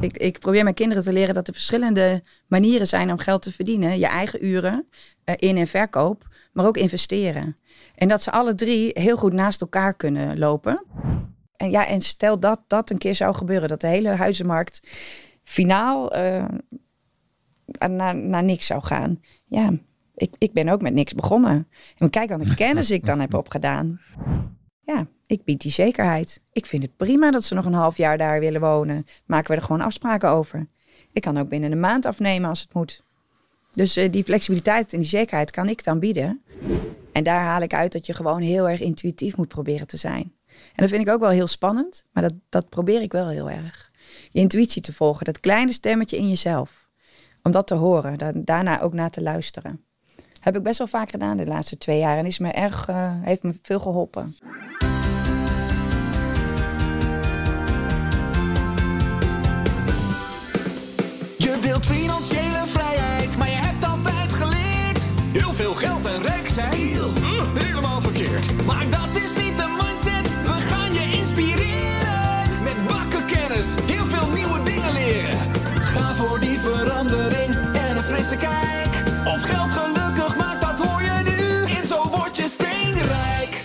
Ik probeer mijn kinderen te leren dat er verschillende manieren zijn om geld te verdienen. Je eigen uren, in- en verkoop, maar ook investeren. En dat ze alle drie heel goed naast elkaar kunnen lopen. En stel dat een keer zou gebeuren, dat de hele huizenmarkt finaal naar niks zou gaan. Ja, ik ben ook met niks begonnen. En kijk wat de kennis ik dan heb opgedaan. Ja, ik bied die zekerheid. Ik vind het prima dat ze nog een half jaar daar willen wonen. Maken we er gewoon afspraken over. Ik kan ook binnen een maand afnemen als het moet. Dus die flexibiliteit en die zekerheid kan ik dan bieden. En daar haal ik uit dat je gewoon heel erg intuïtief moet proberen te zijn. En dat vind ik ook wel heel spannend, maar dat probeer ik wel heel erg. Je intuïtie te volgen, dat kleine stemmetje in jezelf. Om dat te horen, daarna ook naar te luisteren. Heb ik best wel vaak gedaan de laatste 2 jaar en heeft me veel geholpen. Je wilt financiële vrijheid, maar je hebt altijd geleerd. Heel veel geld en rijk zijn, helemaal verkeerd. Maar dat is niet de mindset, we gaan je inspireren. Met bakken kennis, heel veel nieuwe dingen leren. Ga voor die verandering en een frisse kijk. Of geld gelukkig maakt, dat hoor je nu. In Zo Word Je Steenrijk.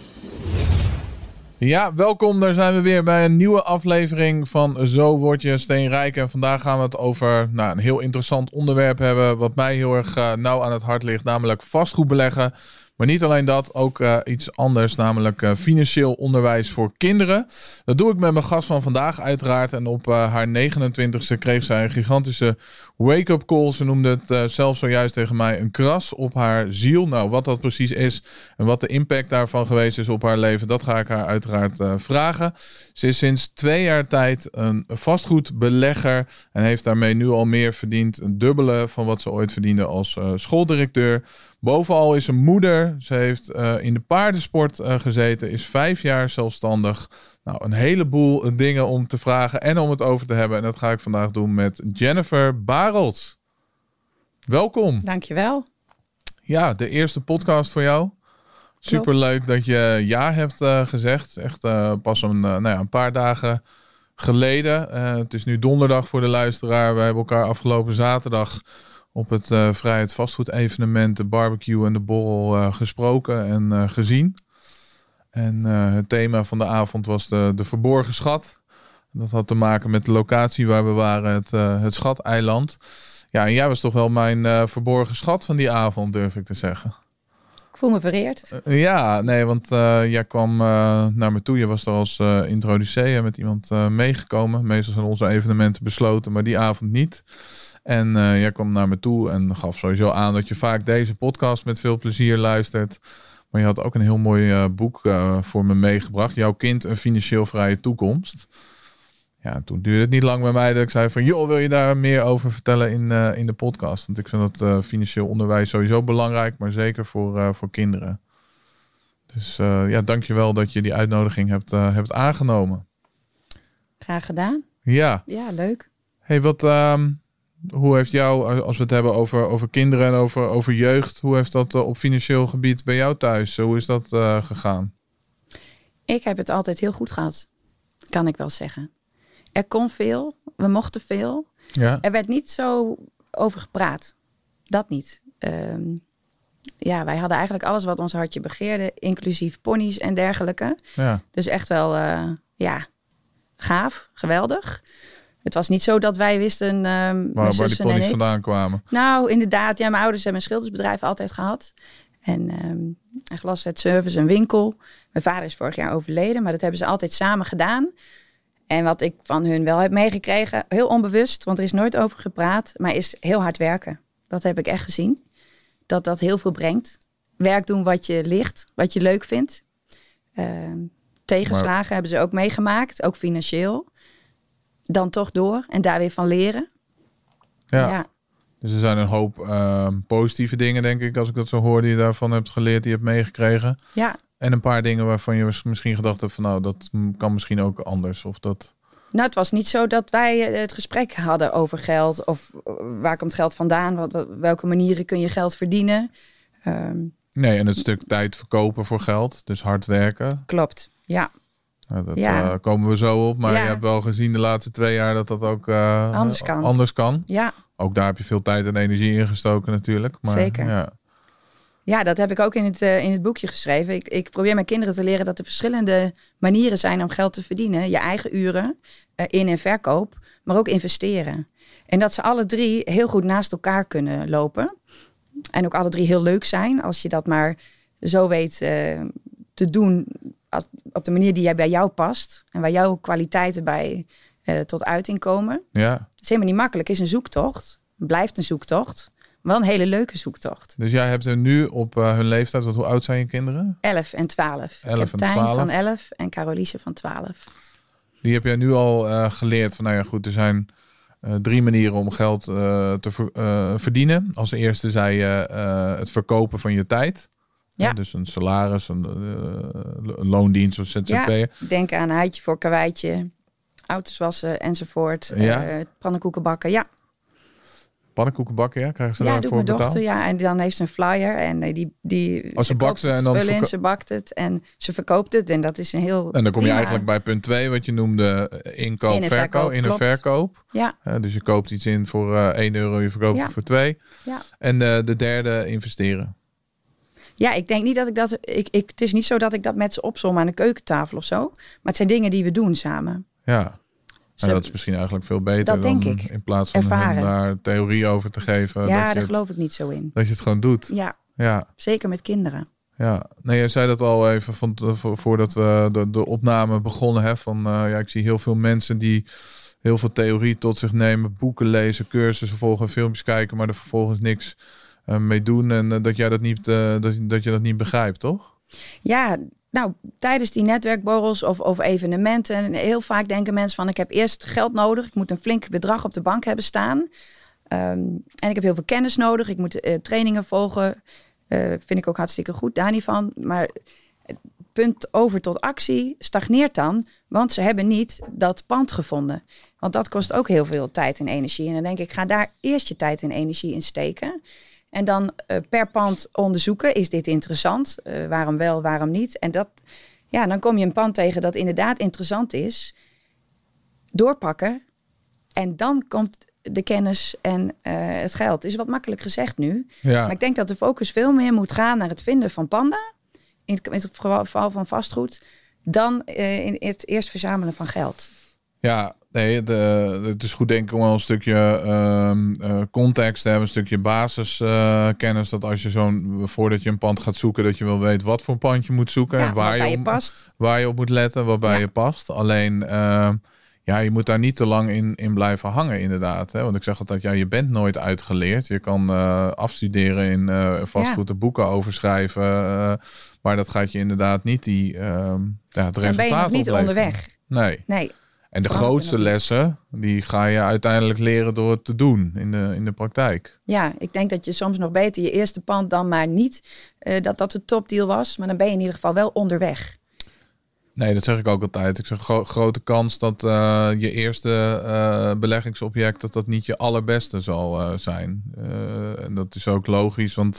Ja, welkom. Daar zijn we weer bij een nieuwe aflevering van Zo Word Je Steenrijk. En vandaag gaan we het over een heel interessant onderwerp hebben, wat mij heel erg nauw aan het hart ligt, namelijk vastgoed beleggen. Maar niet alleen dat, ook iets anders, namelijk financieel onderwijs voor kinderen. Dat doe ik met mijn gast van vandaag uiteraard. En op haar 29e kreeg zij een gigantische wake-up call. Ze noemde het zelf zojuist tegen mij een kras op haar ziel. Nou, wat dat precies is en wat de impact daarvan geweest is op haar leven, dat ga ik haar uiteraard vragen. Ze is sinds 2 jaar tijd een vastgoedbelegger en heeft daarmee nu al meer verdiend. Een dubbele van wat ze ooit verdiende als schooldirecteur. Bovenal is ze moeder. Ze heeft in de paardensport gezeten. Is 5 jaar zelfstandig. Nou, een heleboel dingen om te vragen en om het over te hebben. En dat ga ik vandaag doen met Jennifer Barels. Welkom. Dankjewel. Ja, de eerste podcast voor jou. Superleuk dat je ja hebt gezegd. Echt pas een paar dagen geleden. Het is nu donderdag voor de luisteraar. We hebben elkaar afgelopen zaterdag op het Vrijheid Vastgoed evenement, de barbecue en de borrel gesproken en gezien. En het thema van de avond was de verborgen schat. Dat had te maken met de locatie waar we waren, het Schateiland. Ja, en jij was toch wel mijn verborgen schat van die avond, durf ik te zeggen. Ik voel me vereerd. Ja, nee, want jij kwam naar me toe. Je was er als introducee met iemand meegekomen. Meestal zijn onze evenementen besloten, maar die avond niet. En jij kwam naar me toe en gaf sowieso aan dat je vaak deze podcast met veel plezier luistert. Maar je had ook een heel mooi boek voor me meegebracht. Jouw kind, een financieel vrije toekomst. Ja, toen duurde het niet lang bij mij dat ik zei van, joh, wil je daar meer over vertellen in de podcast? Want ik vind dat financieel onderwijs sowieso belangrijk, maar zeker voor kinderen. Dus dankjewel dat je die uitnodiging hebt aangenomen. Graag gedaan. Ja. Ja, leuk. Hey, hoe heeft jou, als we het hebben over kinderen en over jeugd, hoe heeft dat op financieel gebied bij jou thuis? Hoe is dat gegaan? Ik heb het altijd heel goed gehad, kan ik wel zeggen. Er kon veel, we mochten veel. Ja. Er werd niet zo over gepraat. Dat niet. Wij hadden eigenlijk alles wat ons hartje begeerde, inclusief ponies en dergelijke. Ja. Dus echt wel, gaaf, geweldig. Het was niet zo dat wij wisten Waar die ponies vandaan kwamen. Nou, inderdaad. Ja, mijn ouders hebben een schildersbedrijf altijd gehad. En glasset service, een winkel. Mijn vader is vorig jaar overleden, maar dat hebben ze altijd samen gedaan. En wat ik van hun wel heb meegekregen, heel onbewust, want er is nooit over gepraat, maar is heel hard werken. Dat heb ik echt gezien. Dat heel veel brengt. Werk doen wat je ligt, wat je leuk vindt. Tegenslagen hebben ze ook meegemaakt, ook financieel. Dan toch door en daar weer van leren. Ja. Dus er zijn een hoop positieve dingen, denk ik, als ik dat zo hoor, die je daarvan hebt geleerd, die je hebt meegekregen. Ja. En een paar dingen waarvan je misschien gedacht hebt van, nou, dat kan misschien ook anders. Of dat... Nou, het was niet zo dat wij het gesprek hadden over geld. Of waar komt geld vandaan? Welke manieren kun je geld verdienen? Nee, en het stuk tijd verkopen voor geld. Dus hard werken. Klopt, ja. Nou, dat komen we zo op. Maar je hebt wel gezien de laatste 2 jaar dat dat ook anders kan. Ja. Ook daar heb je veel tijd en energie in gestoken natuurlijk. Maar, zeker. Ja, dat heb ik ook in het boekje geschreven. Ik probeer mijn kinderen te leren dat er verschillende manieren zijn om geld te verdienen. Je eigen uren, in- en verkoop, maar ook investeren. En dat ze alle 3 heel goed naast elkaar kunnen lopen. En ook alle 3 heel leuk zijn als je dat maar zo weet te doen op de manier die bij jou past. En waar jouw kwaliteiten bij tot uiting komen. Ja. Het is helemaal niet makkelijk. Het is een zoektocht. Het blijft een zoektocht. Wel een hele leuke zoektocht. Dus jij hebt er nu op hun leeftijd, hoe oud zijn je kinderen? 11 en 12. 11 ik heb en Tijn 12. van 11 en Caroliese van 12. Die heb jij nu al geleerd van, nou ja goed, er zijn 3 manieren om geld te verdienen. Als eerste zei je het verkopen van je tijd. Ja. Dus een salaris, een loondienst of ZZP'er. Ja, denk aan een heitje voor karweitje, auto's wassen enzovoort. Pannenkoeken bakken, ja. Pannenkoeken bakken, ja? Krijgen ze ja, daarvoor doet mijn betaald? dochter, ja. En dan heeft ze een flyer en ze bakt ze en dan ze bakt het en ze verkoopt het. En dat is een heel En dan kom je prima. eigenlijk bij punt 2, wat je noemde inkoop, In- en verkoop. In- en klopt. verkoop. Ja. Dus je koopt iets in voor 1 euro, je verkoopt het voor 2. Ja. En de derde, investeren. Ja, ik denk niet dat ik dat... het is niet zo dat ik dat met ze opsom aan de keukentafel of zo. Maar het zijn dingen die we doen samen. Ja. En dat is misschien eigenlijk veel beter dat dan denk ik. In plaats van Ervaren. daar theorie over te geven. Ja, daar geloof ik niet zo in. Dat je het gewoon doet. Ja, zeker met kinderen. Ja, nee, jij zei dat al even voordat we de opname begonnen. Hè, van, ik zie heel veel mensen die heel veel theorie tot zich nemen. Boeken lezen, cursussen volgen, filmpjes kijken, maar er vervolgens niks mee doen. En dat jij dat niet, dat je dat niet begrijpt, toch? Ja, nou, tijdens die netwerkborrels of evenementen, heel vaak denken mensen van, ik heb eerst geld nodig. Ik moet een flink bedrag op de bank hebben staan. En ik heb heel veel kennis nodig. Ik moet trainingen volgen. Vind ik ook hartstikke goed, daar niet van. Maar het punt over tot actie stagneert dan, want ze hebben niet dat pand gevonden. Want dat kost ook heel veel tijd en energie. En dan denk ik, ga daar eerst je tijd en energie in steken. En dan per pand onderzoeken, is dit interessant? Waarom wel, waarom niet? En dan kom je een pand tegen dat inderdaad interessant is. Doorpakken. En dan komt de kennis en het geld. Is wat makkelijk gezegd nu. Ja. Maar ik denk dat de focus veel meer moet gaan naar het vinden van panden. In het geval van vastgoed. Dan in het eerst verzamelen van geld. Ja, nee, het is goed denk ik om wel een stukje context te hebben, een stukje basiskennis. Dat als je voordat je een pand gaat zoeken, dat je wel weet wat voor een pand je moet zoeken. Ja, en waar je op moet letten, waarbij je past. Alleen, je moet daar niet te lang in blijven hangen inderdaad. Hè? Want ik zeg altijd, je bent nooit uitgeleerd. Je kan afstuderen in vastgoed, er boeken over schrijven. Maar dat gaat je inderdaad niet het resultaat Dan ben je nog niet opleveren. onderweg. Nee. En de grootste lessen, die ga je uiteindelijk leren door het te doen in de praktijk. Ja, ik denk dat je soms nog beter je eerste pand dan maar niet dat de topdeal was. Maar dan ben je in ieder geval wel onderweg. Nee, dat zeg ik ook altijd. Ik zeg grote kans dat je eerste beleggingsobject dat niet je allerbeste zal zijn. En dat is ook logisch, want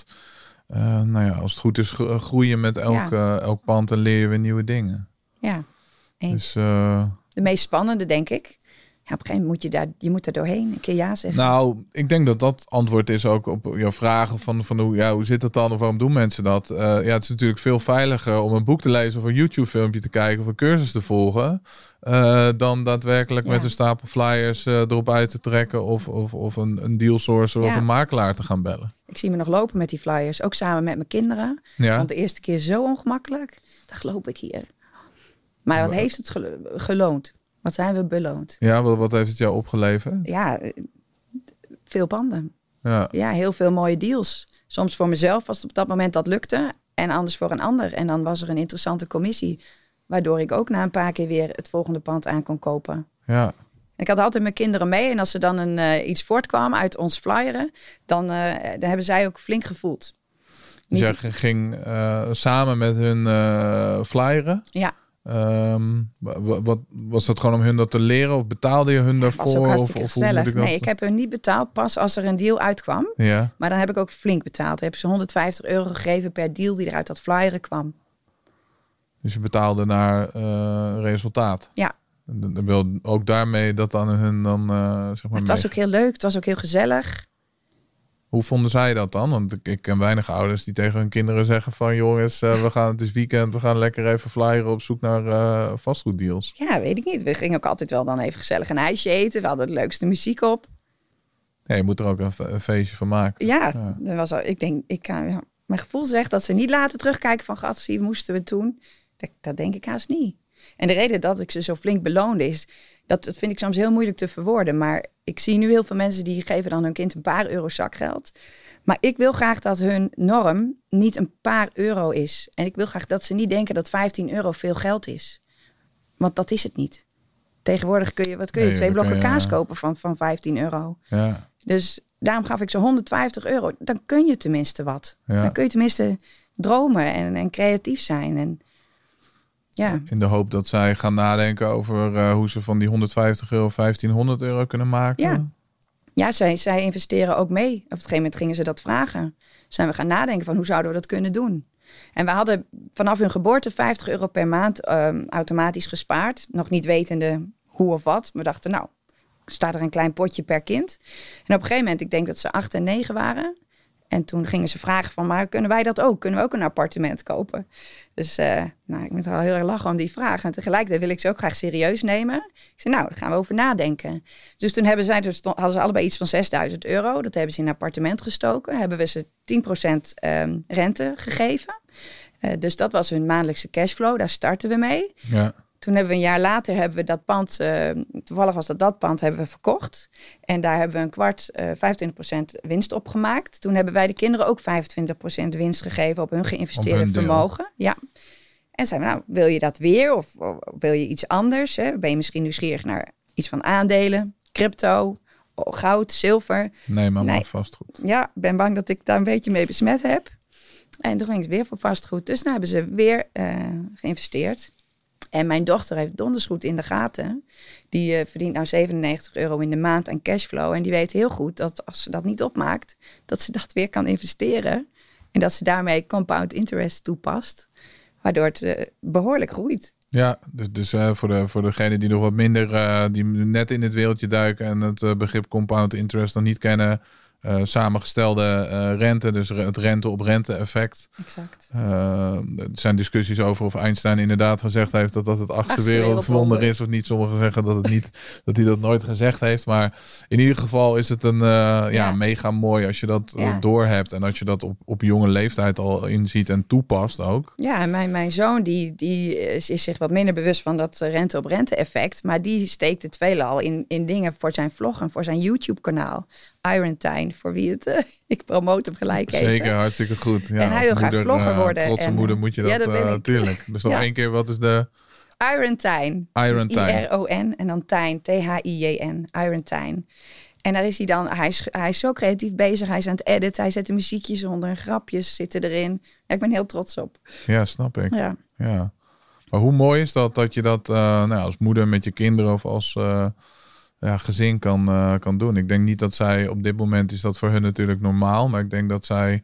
als het goed is groeien met elk pand en leer je weer nieuwe dingen. Ja, eens. Dus, de meest spannende, denk ik. Ja, op een gegeven moment moet er doorheen. Een keer ja zeggen. Nou, ik denk dat antwoord is ook op jouw vragen van hoe zit het dan of waarom doen mensen dat? Het is natuurlijk veel veiliger om een boek te lezen of een YouTube filmpje te kijken of een cursus te volgen. Dan daadwerkelijk met een stapel flyers erop uit te trekken of een deal sourcer of een makelaar te gaan bellen. Ik zie me nog lopen met die flyers. Ook samen met mijn kinderen. Ja. Want de eerste keer zo ongemakkelijk. Ik dacht, loop ik hier. Maar wat heeft het geloond? Wat zijn we beloond? Ja, wat heeft het jou opgeleverd? Ja, veel panden. Ja, heel veel mooie deals. Soms voor mezelf als het op dat moment dat lukte. En anders voor een ander. En dan was er een interessante commissie. Waardoor ik ook na een paar keer weer het volgende pand aan kon kopen. Ja. En ik had altijd mijn kinderen mee. En als er dan iets voortkwam uit ons flyeren. Dan hebben zij ook flink gevoeld. Dus jij ging samen met hun flyeren? Ja. Wat was dat gewoon om hun dat te leren of betaalde je hun daarvoor? Dat was ook hartstikke gezellig. Nee, ik heb hun niet betaald pas als er een deal uitkwam. Ja. Maar dan heb ik ook flink betaald. Dan heb ze €150 gegeven per deal die er uit dat flyeren kwam. Dus je betaalde naar resultaat. Ja. En wil ook daarmee dat dan hun dan zeg maar. Het was ook heel leuk. Het was ook heel gezellig. Hoe vonden zij dat dan? Want ik ken weinig ouders die tegen hun kinderen zeggen van... jongens, we gaan het is weekend, we gaan lekker even flyeren op zoek naar vastgoeddeals. Ja, weet ik niet. We gingen ook altijd wel dan even gezellig een ijsje eten. We hadden de leukste muziek op. Ja, je moet er ook een feestje van maken. Ja. Dat was al, ik denk, mijn gevoel zegt dat ze niet laten terugkijken van... gat, zie, moesten we toen? Dat denk ik haast niet. En de reden dat ik ze zo flink beloonde is... Dat vind ik soms heel moeilijk te verwoorden. Maar ik zie nu heel veel mensen die geven dan hun kind een paar euro zakgeld. Maar ik wil graag dat hun norm niet een paar euro is. En ik wil graag dat ze niet denken dat 15 euro veel geld is. Want dat is het niet. Tegenwoordig kun je 2 blokken kaas kopen van 15 euro. Ja. Dus daarom gaf ik ze 150 euro. Dan kun je tenminste wat. Ja. Dan kun je tenminste dromen en creatief zijn. En ja. In de hoop dat zij gaan nadenken over hoe ze van die 150 euro 1500 euro kunnen maken. Ja, zij investeren ook mee. Op een gegeven moment gingen ze dat vragen. Zijn we gaan nadenken van hoe zouden we dat kunnen doen. En we hadden vanaf hun geboorte 50 euro per maand automatisch gespaard. Nog niet wetende hoe of wat. We dachten, nou, staat er een klein potje per kind. En op een gegeven moment, ik denk dat ze 8 en 9 waren... En toen gingen ze vragen van, maar kunnen wij dat ook? Kunnen we ook een appartement kopen? Dus ik moet al heel erg lachen om die vraag. En tegelijkertijd wil ik ze ook graag serieus nemen. Ik zei, nou, daar gaan we over nadenken. Dus toen hadden ze allebei iets van 6.000 euro. Dat hebben ze in een appartement gestoken. Hebben we ze 10% rente gegeven. Dus dat was hun maandelijkse cashflow. Daar starten we mee. Ja. Toen hebben we een jaar later dat pand, toevallig was dat pand, hebben we verkocht. En daar hebben we een kwart, 25% winst op gemaakt. Toen hebben wij de kinderen ook 25% winst gegeven op hun geïnvesteerde vermogen. Ja. En zeiden we, nou, wil je dat weer of wil je iets anders? Hè? Ben je misschien nieuwsgierig naar iets van aandelen, crypto, goud, zilver? Nee, vastgoed. Ja, ik ben bang dat ik daar een beetje mee besmet heb. En toen ging ze weer voor vastgoed. Dus nu hebben ze weer geïnvesteerd. En mijn dochter heeft donders goed in de gaten. Die verdient nou 97 euro in de maand aan cashflow. En die weet heel goed dat als ze dat niet opmaakt, dat ze dat weer kan investeren. En dat ze daarmee compound interest toepast. Waardoor het behoorlijk groeit. Ja, dus voor degenen die nog wat minder, die net in het wereldje duiken en het begrip compound interest nog niet kennen. Samengestelde rente, dus het rente-op-rente effect. Exact. Er zijn discussies over of Einstein inderdaad gezegd heeft dat het achtste wereldwonder is of niet. Sommigen zeggen dat het niet, dat hij dat nooit gezegd heeft. Maar in ieder geval is het een mega mooi als je dat doorhebt en als je dat op jonge leeftijd al inziet en toepast ook. Ja, en mijn zoon die is zich wat minder bewust van dat rente-op-rente effect, maar die steekt het veelal in dingen voor zijn vlog en voor zijn YouTube-kanaal. Iron Time, voor wie het... ik promote hem gelijk even. Zeker, hartstikke goed. Ja, en hij wil graag vlogger worden. Trotse moeder moet je dat natuurlijk. Dus nog één keer, wat is de... Iron Time. Iron Time. I-R-O-N en dan Time, T-H-I-J-N. Iron Time. En daar is hij dan... Hij is zo creatief bezig. Hij is aan het editen. Hij zet de muziekjes onder. Grapjes zitten erin. Ja, ik ben heel trots op. Ja, snap ik. Ja. Maar hoe mooi is dat je dat als moeder met je kinderen of als... gezin kan doen. Ik denk niet dat zij op dit moment is dat voor hun natuurlijk normaal. Maar ik denk dat zij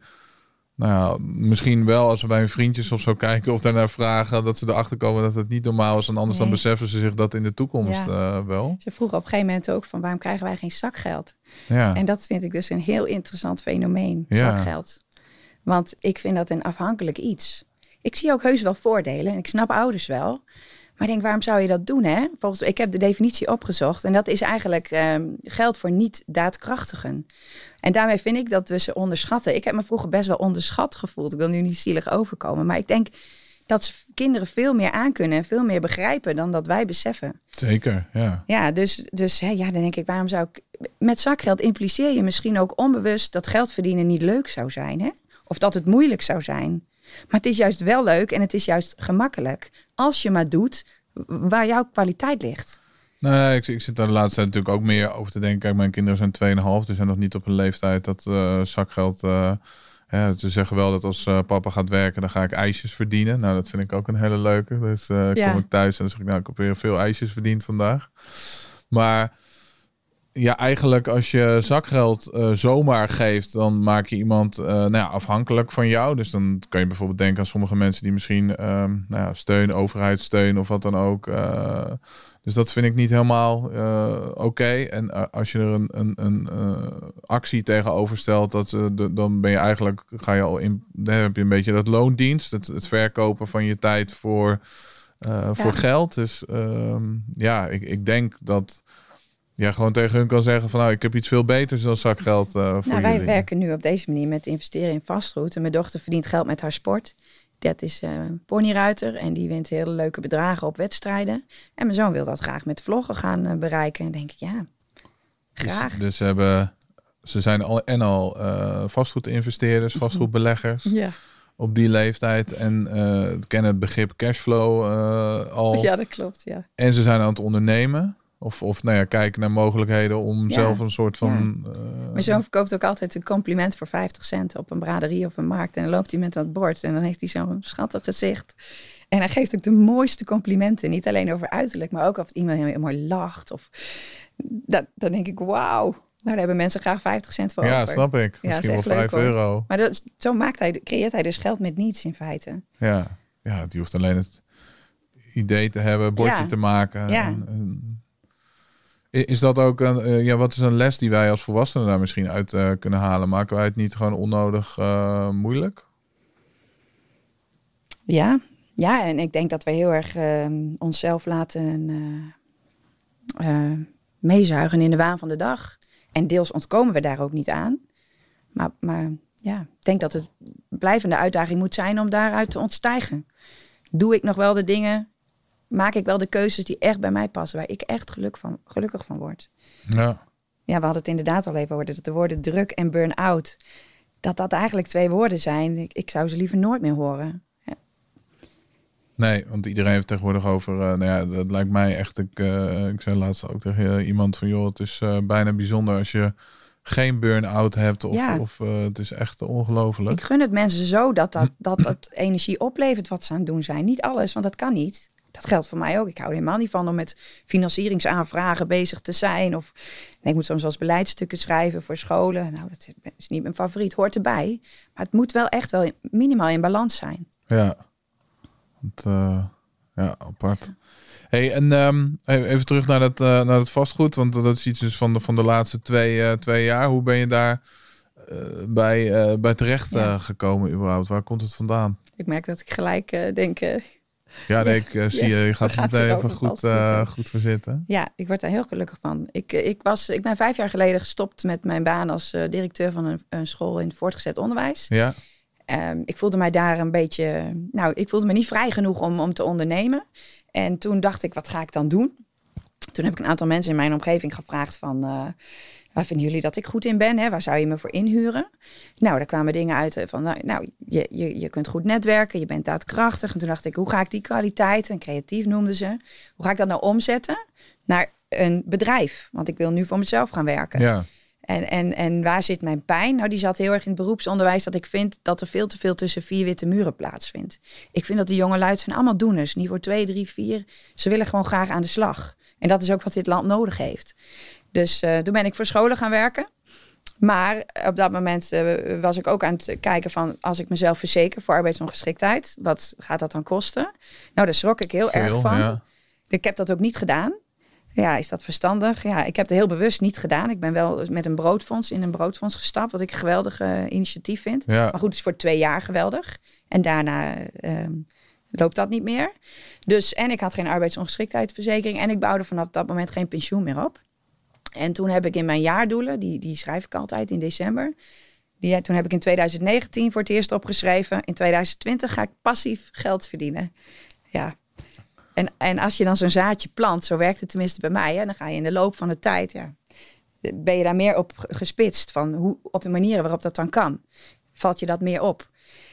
misschien wel als we bij hun vriendjes of zo kijken of daarnaar vragen, dat ze erachter komen dat het niet normaal is. En anders dan beseffen ze zich dat in de toekomst wel. Ze vroegen op een gegeven moment ook van waarom krijgen wij geen zakgeld? Ja. En dat vind ik dus een heel interessant fenomeen, zakgeld. Want ik vind dat een afhankelijk iets. Ik zie ook heus wel voordelen en ik snap ouders wel. Maar ik denk, waarom zou je dat doen? Hè? Ik heb de definitie opgezocht. En dat is eigenlijk geld voor niet-daadkrachtigen. En daarmee vind ik dat we ze onderschatten. Ik heb me vroeger best wel onderschat gevoeld. Ik wil nu niet zielig overkomen. Maar ik denk dat kinderen veel meer aankunnen en veel meer begrijpen dan dat wij beseffen. Zeker, ja. Ja, dus dan denk ik, waarom zou ik... Met zakgeld impliceer je misschien ook onbewust dat geld verdienen niet leuk zou zijn. Hè? Of dat het moeilijk zou zijn. Maar het is juist wel leuk en het is juist gemakkelijk. Als je maar doet waar jouw kwaliteit ligt. Nee, ik zit daar de laatste tijd natuurlijk ook meer over te denken. Kijk, mijn kinderen zijn 2,5. Ze zijn nog niet op een leeftijd dat zakgeld... ze zeggen wel dat als papa gaat werken, dan ga ik ijsjes verdienen. Nou, dat vind ik ook een hele leuke. Dus kom ik thuis en dan zeg ik, nou, ik heb weer veel ijsjes verdiend vandaag. Maar Ja, eigenlijk als je zakgeld zomaar geeft, dan maak je iemand afhankelijk van jou. Dus dan kan je bijvoorbeeld denken aan sommige mensen die misschien steun, overheidssteun of wat dan ook. Dus dat vind ik niet helemaal oké. En als je er een actie tegenover stelt, dan ben je eigenlijk, dan heb je een beetje dat loondienst, het verkopen van je tijd voor geld. Dus ik denk dat ja, gewoon tegen hun kan zeggen van ik heb iets veel beters dan zakgeld voor jullie. Wij werken nu op deze manier met investeren in vastgoed. En mijn dochter verdient geld met haar sport. Dat is ponyruiter en die wint hele leuke bedragen op wedstrijden. En mijn zoon wil dat graag met vloggen gaan bereiken. En denk ik, graag. Dus ze zijn al vastgoedinvesteerders, vastgoedbeleggers. Ja. Op die leeftijd en kennen het begrip cashflow al. Ja, dat klopt, ja. En ze zijn aan het ondernemen. Of kijken naar mogelijkheden om zelf een soort van... Mijn zoon verkoopt ook altijd een compliment voor 50 cent op een braderie of een markt. En dan loopt hij met dat bord en dan heeft hij zo'n schattig gezicht. En hij geeft ook de mooiste complimenten. Niet alleen over uiterlijk, maar ook of iemand heel mooi lacht. Dan denk ik, wauw. Nou, daar hebben mensen graag 50 cent voor over. Ja, snap ik. Misschien wel 5 euro. Maar zo creëert hij dus geld met niets in feite. Ja, die hoeft alleen het idee te hebben, bordje te maken. Ja. Is dat ook wat is een les die wij als volwassenen daar misschien uit kunnen halen? Maken wij het niet gewoon onnodig moeilijk? Ja, en ik denk dat we heel erg onszelf laten meezuigen in de waan van de dag. En deels ontkomen we daar ook niet aan. Maar ik denk dat het blijvende uitdaging moet zijn om daaruit te ontstijgen. Doe ik nog wel de dingen? Maak ik wel de keuzes die echt bij mij passen, waar ik echt gelukkig van word. Ja, we hadden het inderdaad al even over dat de woorden druk en burn-out, dat eigenlijk 2 woorden zijn. Ik zou ze liever nooit meer horen. Ja. Nee, want iedereen heeft tegenwoordig over, dat lijkt mij echt, ik zei laatst ook tegen iemand van, het is bijna bijzonder als je geen burn-out hebt of het is echt ongelooflijk. Ik gun het mensen zo dat energie oplevert wat ze aan het doen zijn. Niet alles, want dat kan niet. Dat geldt voor mij ook. Ik hou er helemaal niet van om met financieringsaanvragen bezig te zijn. Of ik moet soms wel eens beleidsstukken schrijven voor scholen. Nou, dat is niet mijn favoriet, hoort erbij. Maar het moet wel echt wel minimaal in balans zijn. Ja, apart. Hey, en even terug naar het vastgoed. Want dat is iets dus van de laatste twee jaar. Hoe ben je daar bij terecht gekomen überhaupt? Waar komt het vandaan? Ik merk dat ik gelijk denk... ik zie je gaat het even goed verzitten. Ja, ik word daar heel gelukkig van. Ik ben 5 jaar geleden gestopt met mijn baan als directeur van een school in het voortgezet onderwijs. Ja. Ik voelde mij daar een beetje... ik voelde me niet vrij genoeg om te ondernemen. En toen dacht ik, wat ga ik dan doen? Toen heb ik een aantal mensen in mijn omgeving gevraagd van... waar vinden jullie dat ik goed in ben? Hè? Waar zou je me voor inhuren? Nou, daar kwamen dingen uit van... je kunt goed netwerken, je bent daadkrachtig. En toen dacht ik, hoe ga ik die kwaliteiten... en creatief noemden ze... hoe ga ik dat nou omzetten naar een bedrijf? Want ik wil nu voor mezelf gaan werken. Ja. En waar zit mijn pijn? Nou, die zat heel erg in het beroepsonderwijs... dat ik vind dat er veel te veel tussen 4 witte muren plaatsvindt. Ik vind dat de jonge lui zijn allemaal doeners. Niveau 2, 3, 4. Ze willen gewoon graag aan de slag. En dat is ook wat dit land nodig heeft. Dus toen ben ik voor scholen gaan werken. Maar op dat moment was ik ook aan het kijken van... als ik mezelf verzeker voor arbeidsongeschiktheid... wat gaat dat dan kosten? Nou, daar schrok ik heel erg van. Ja. Ik heb dat ook niet gedaan. Ja, is dat verstandig? Ja, ik heb het heel bewust niet gedaan. Ik ben wel met een broodfonds gestapt... wat ik een geweldig initiatief vind. Ja. Maar goed, het is voor 2 jaar geweldig. En daarna... loopt dat niet meer. Dus, en ik had geen arbeidsongeschiktheidsverzekering... en ik bouwde vanaf dat moment geen pensioen meer op. En toen heb ik in mijn jaardoelen... die schrijf ik altijd in december... toen heb ik in 2019 voor het eerst opgeschreven... in 2020 ga ik passief geld verdienen. Ja. En als je dan zo'n zaadje plant... zo werkt het tenminste bij mij... Hè, dan ga je in de loop van de tijd... ben je daar meer op gespitst... van op de manieren waarop dat dan kan. Valt je dat meer op...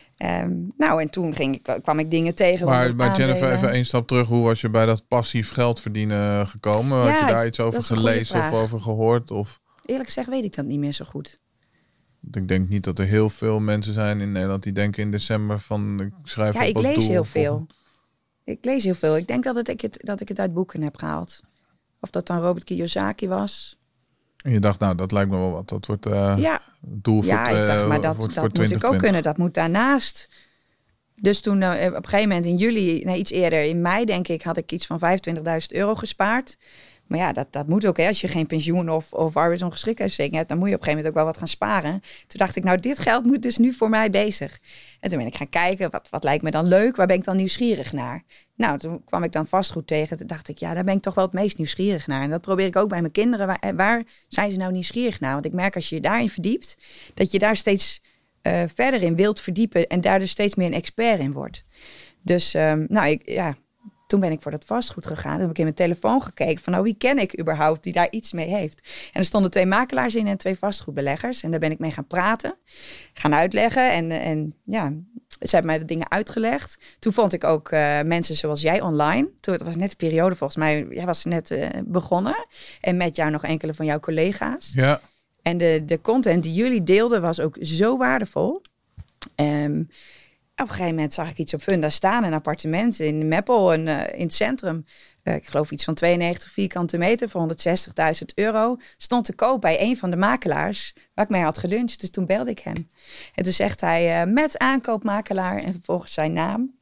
en toen kwam ik dingen tegen. Maar Jennifer, even 1 stap terug. Hoe was je bij dat passief geld verdienen gekomen? Had je daar iets over gelezen of over gehoord? Of? Eerlijk gezegd weet ik dat niet meer zo goed. Ik denk niet dat er heel veel mensen zijn in Nederland... die denken in december van... ik schrijf op ik lees heel veel. Ik lees heel veel. Ik denk dat ik het uit boeken heb gehaald. Of dat dan Robert Kiyosaki was. En je dacht, nou, dat lijkt me wel wat. Dat wordt Ja. doel voor Ja, ik dacht, maar dat voor moet ik ook 2020. kunnen. Dat moet daarnaast. Dus toen op een gegeven moment in juli, iets eerder, in mei denk ik, had ik iets van €25.000 gespaard. Maar ja, dat moet ook. Hè. Als je geen pensioen of arbeidsongeschiktheidsverzekering hebt, dan moet je op een gegeven moment ook wel wat gaan sparen. Toen dacht ik, nou, dit geld moet dus nu voor mij bezig. En toen ben ik gaan kijken, wat lijkt me dan leuk? Waar ben ik dan nieuwsgierig naar? Nou, toen kwam ik dan vastgoed tegen. Toen dacht ik, ja, daar ben ik toch wel het meest nieuwsgierig naar. En dat probeer ik ook bij mijn kinderen. Waar zijn ze nou nieuwsgierig naar? Want ik merk als je je daarin verdiept, dat je daar steeds verder in wilt verdiepen en daar dus steeds meer een expert in wordt. Dus toen ben ik voor dat vastgoed gegaan. Toen heb ik in mijn telefoon gekeken van, nou, wie ken ik überhaupt die daar iets mee heeft? En er stonden 2 makelaars in en 2 vastgoedbeleggers. En daar ben ik mee gaan praten, gaan uitleggen. En ze hebben mij de dingen uitgelegd. Toen vond ik ook mensen zoals jij online. Toen het was net de periode, volgens mij, jij was net begonnen. En met jou nog enkele van jouw collega's. Ja. En de content die jullie deelden was ook zo waardevol. Op een gegeven moment zag ik iets op Funda staan. Een appartement in Meppel in het centrum. Ik geloof iets van 92 vierkante meter voor €160.000. Stond te koop bij een van de makelaars waar ik mee had geluncht. Dus toen belde ik hem. En toen zegt hij met aankoopmakelaar en vervolgens zijn naam.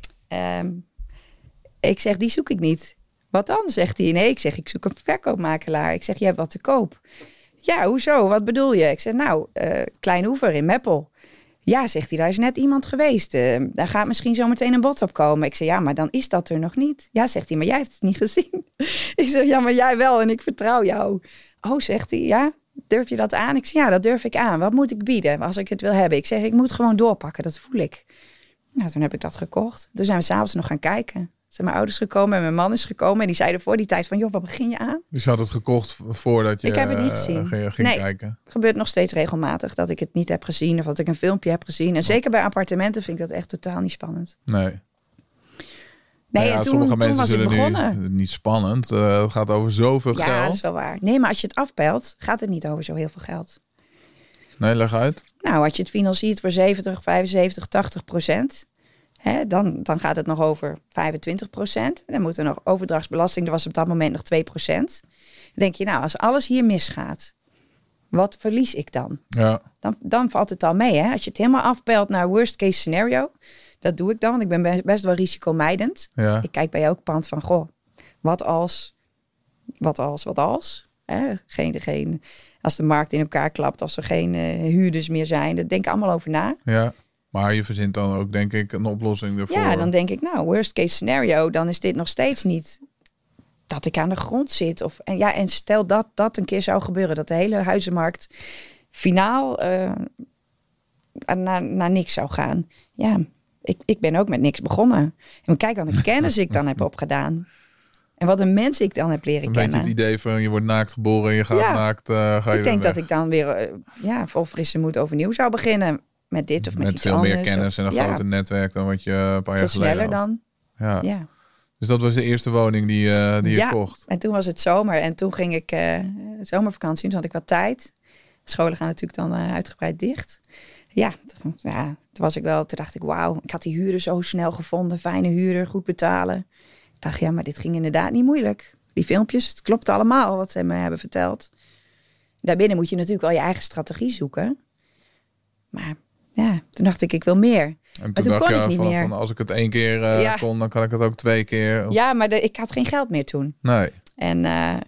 Ik zeg, die zoek ik niet. Wat dan? Zegt hij. Nee, ik zoek een verkoopmakelaar. Ik zeg, je hebt wat te koop. Ja, hoezo? Wat bedoel je? Ik zeg, nou, Klein Oever in Meppel. Ja, zegt hij, daar is net iemand geweest. Daar gaat misschien zo meteen een bod op komen. Ik zeg, ja, maar dan is dat er nog niet. Ja, zegt hij, maar jij hebt het niet gezien. Ik zeg, ja, maar jij wel en ik vertrouw jou. Oh, zegt hij, ja, durf je dat aan? Ik zeg, ja, dat durf ik aan. Wat moet ik bieden als ik het wil hebben? Ik zeg, ik moet gewoon doorpakken, dat voel ik. Nou, toen heb ik dat gekocht. Toen zijn we 's avonds nog gaan kijken. Zijn mijn ouders gekomen en mijn man is gekomen. En die zeiden voor die tijd van, joh, wat begin je aan? Dus je had het gekocht voordat je Ik heb het niet gezien. ging kijken? Het gebeurt nog steeds regelmatig dat ik het niet heb gezien. Of dat ik een filmpje heb gezien. En zeker bij appartementen vind ik dat echt totaal niet spannend. Nee. Nee, en sommige toen mensen was ik zullen begonnen. nu niet spannend. Het gaat over zoveel Ja, geld. dat is wel waar. Nee, maar als je het afpelt, gaat het niet over zo heel veel geld. Nee, leg uit. Nou, als je het financiert voor 70, 75, 80%... Dan gaat het nog over 25%. Dan moet er nog overdrachtsbelasting. Er was op dat moment nog 2%. Dan denk je, nou, als alles hier misgaat, wat verlies ik dan? Ja. Dan valt het al mee. Hè? Als je het helemaal afpelt naar worst case scenario. Dat doe ik dan, want ik ben best wel risicomijdend. Ja. Ik kijk bij elk pand van, goh, wat als? Hè? Als de markt in elkaar klapt, als er geen huurders meer zijn. Daar denk ik allemaal over na. Ja. Maar je verzint dan ook, denk ik, een oplossing ervoor. Ja, dan denk ik, nou, worst case scenario, dan is dit nog steeds niet dat ik aan de grond zit. En stel dat een keer zou gebeuren, dat de hele huizenmarkt finaal naar niks zou gaan. Ja, ik ben ook met niks begonnen. En kijk wat een kennis ik dan heb opgedaan. En wat een mens ik dan heb leren een kennen. beetje het idee van, je wordt naakt geboren en je gaat naakt, ga je ik denk weg. dat ik dan weer vol frisse moed overnieuw zou beginnen. Met dit of met iets veel anders. Meer kennis en een groter netwerk dan wat je een paar jaar geleden sneller had. dan. Ja. Dus dat was de eerste woning die je kocht. En toen was het zomer. En toen ging ik zomervakantie. Toen had ik wat tijd. Scholen gaan natuurlijk dan uitgebreid dicht. Ja, toen was ik wel. Toen dacht ik, wauw. Ik had die huurder zo snel gevonden. Fijne huurder, goed betalen. Ik dacht, ja, maar dit ging inderdaad niet moeilijk. Die filmpjes, het klopt allemaal wat ze me hebben verteld. Daarbinnen moet je natuurlijk wel je eigen strategie zoeken. Maar ja, toen dacht ik wil meer. En toen kon ik niet meer. Van, als ik het 1 keer kon, dan kan ik het ook 2 keer. Of... Ja, maar ik had geen geld meer toen. Nee. En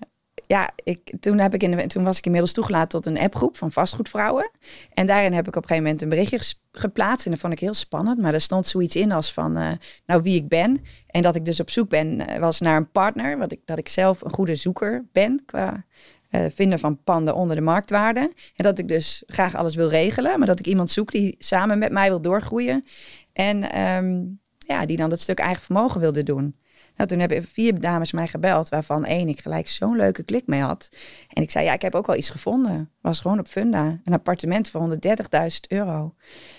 toen was ik inmiddels toegelaten tot een appgroep van vastgoedvrouwen. En daarin heb ik op een gegeven moment een berichtje geplaatst. En dat vond ik heel spannend. Maar er stond zoiets in als van wie ik ben. En dat ik dus op zoek was naar een partner. Dat ik zelf een goede zoeker ben qua vinden van panden onder de marktwaarde. En dat ik dus graag alles wil regelen. Maar dat ik iemand zoek die samen met mij wil doorgroeien. En die dan dat stuk eigen vermogen wilde doen. Nou, toen hebben 4 dames mij gebeld, waarvan 1 ik gelijk zo'n leuke klik mee had. En ik zei, ja, ik heb ook wel iets gevonden. Was gewoon op Funda. Een appartement voor €130.000.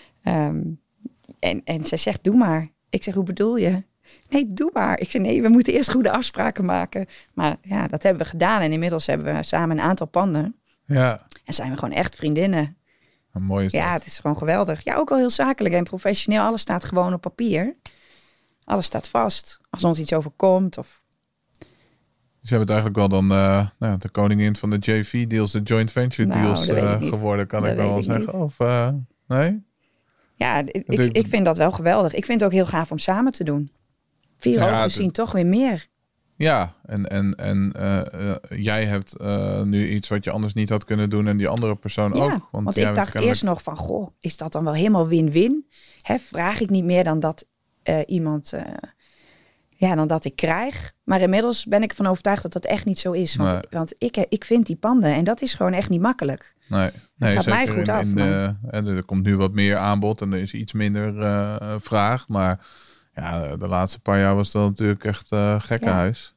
En zij zegt, doe maar. Ik zeg, hoe bedoel je? Nee, doe maar. Ik zei, nee, we moeten eerst goede afspraken maken. Maar ja, dat hebben we gedaan. En inmiddels hebben we samen een aantal panden. Ja. En zijn we gewoon echt vriendinnen. Mooi is dat. Ja, het is gewoon geweldig. Ja, ook al heel zakelijk en professioneel. Alles staat gewoon op papier. Alles staat vast. Als ons iets overkomt of... Dus je bent eigenlijk wel dan de koningin van de JV-deals, de joint venture deals geworden, kan ik dan wel zeggen. Of nee? Ja, ik vind dat wel geweldig. Ik vind het ook heel gaaf om samen te doen. 4 ogen zien toch weer meer. Ja, en jij hebt nu iets wat je anders niet had kunnen doen en die andere persoon ook. Want ik dacht eerst nog van, goh, is dat dan wel helemaal win-win? Vraag ik niet meer dan dat iemand... dan dat ik krijg. Maar inmiddels ben ik ervan overtuigd dat dat echt niet zo is. Want ik vind die panden en dat is gewoon echt niet makkelijk. Nee, het gaat mij goed af. Er komt nu wat meer aanbod en er is iets minder vraag. Maar ja, de laatste paar jaar was dat natuurlijk echt gekkenhuis.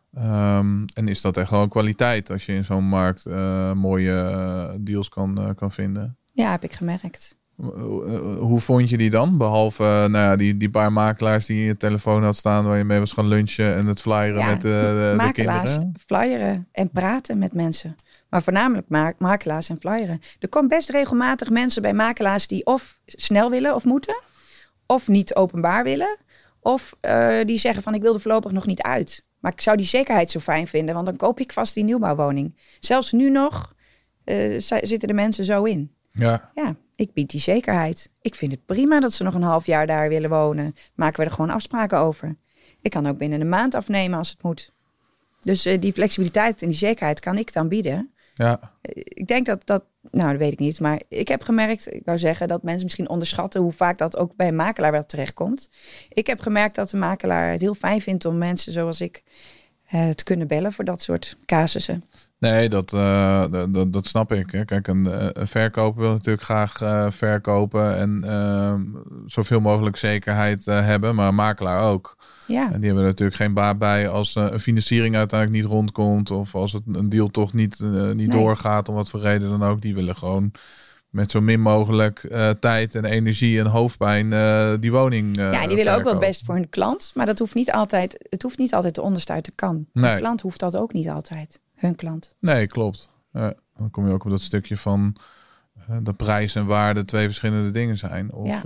En is dat echt wel een kwaliteit als je in zo'n markt mooie deals kan vinden? Ja, heb ik gemerkt. Hoe vond je die dan? Behalve die paar makelaars die in je telefoon had staan waar je mee was gaan lunchen en het flyeren met de kinderen? Flyeren en praten met mensen. Maar voornamelijk makelaars en flyeren. Er komen best regelmatig mensen bij makelaars die of snel willen of moeten. Of niet openbaar willen. Of die zeggen van ik wil er voorlopig nog niet uit. Maar ik zou die zekerheid zo fijn vinden. Want dan koop ik vast die nieuwbouwwoning. Zelfs nu nog zitten de mensen zo in. Ja, ik bied die zekerheid. Ik vind het prima dat ze nog een half jaar daar willen wonen. Maken we er gewoon afspraken over. Ik kan ook binnen een maand afnemen als het moet. Dus die flexibiliteit en die zekerheid kan ik dan bieden. Ja. Ik denk dat weet ik niet. Maar ik heb gemerkt, ik wou zeggen dat mensen misschien onderschatten hoe vaak dat ook bij een makelaar wel terechtkomt. Ik heb gemerkt dat de makelaar het heel fijn vindt om mensen zoals ik te kunnen bellen voor dat soort casussen. Nee, dat snap ik. Hè. Kijk, een verkoper wil natuurlijk graag verkopen en zoveel mogelijk zekerheid hebben, maar een makelaar ook. Ja. En die hebben natuurlijk geen baat bij als een financiering uiteindelijk niet rondkomt of als het een deal toch niet doorgaat, om wat voor reden dan ook. Die willen gewoon met zo min mogelijk tijd en energie en hoofdpijn die woning die willen ook wel het best voor hun klant, maar dat hoeft niet altijd. Het hoeft niet altijd de onderste uit de kan. De klant hoeft dat ook niet altijd. Hun klant. Nee, klopt. Dan kom je ook op dat stukje van de prijs en waarde 2 verschillende dingen zijn. Of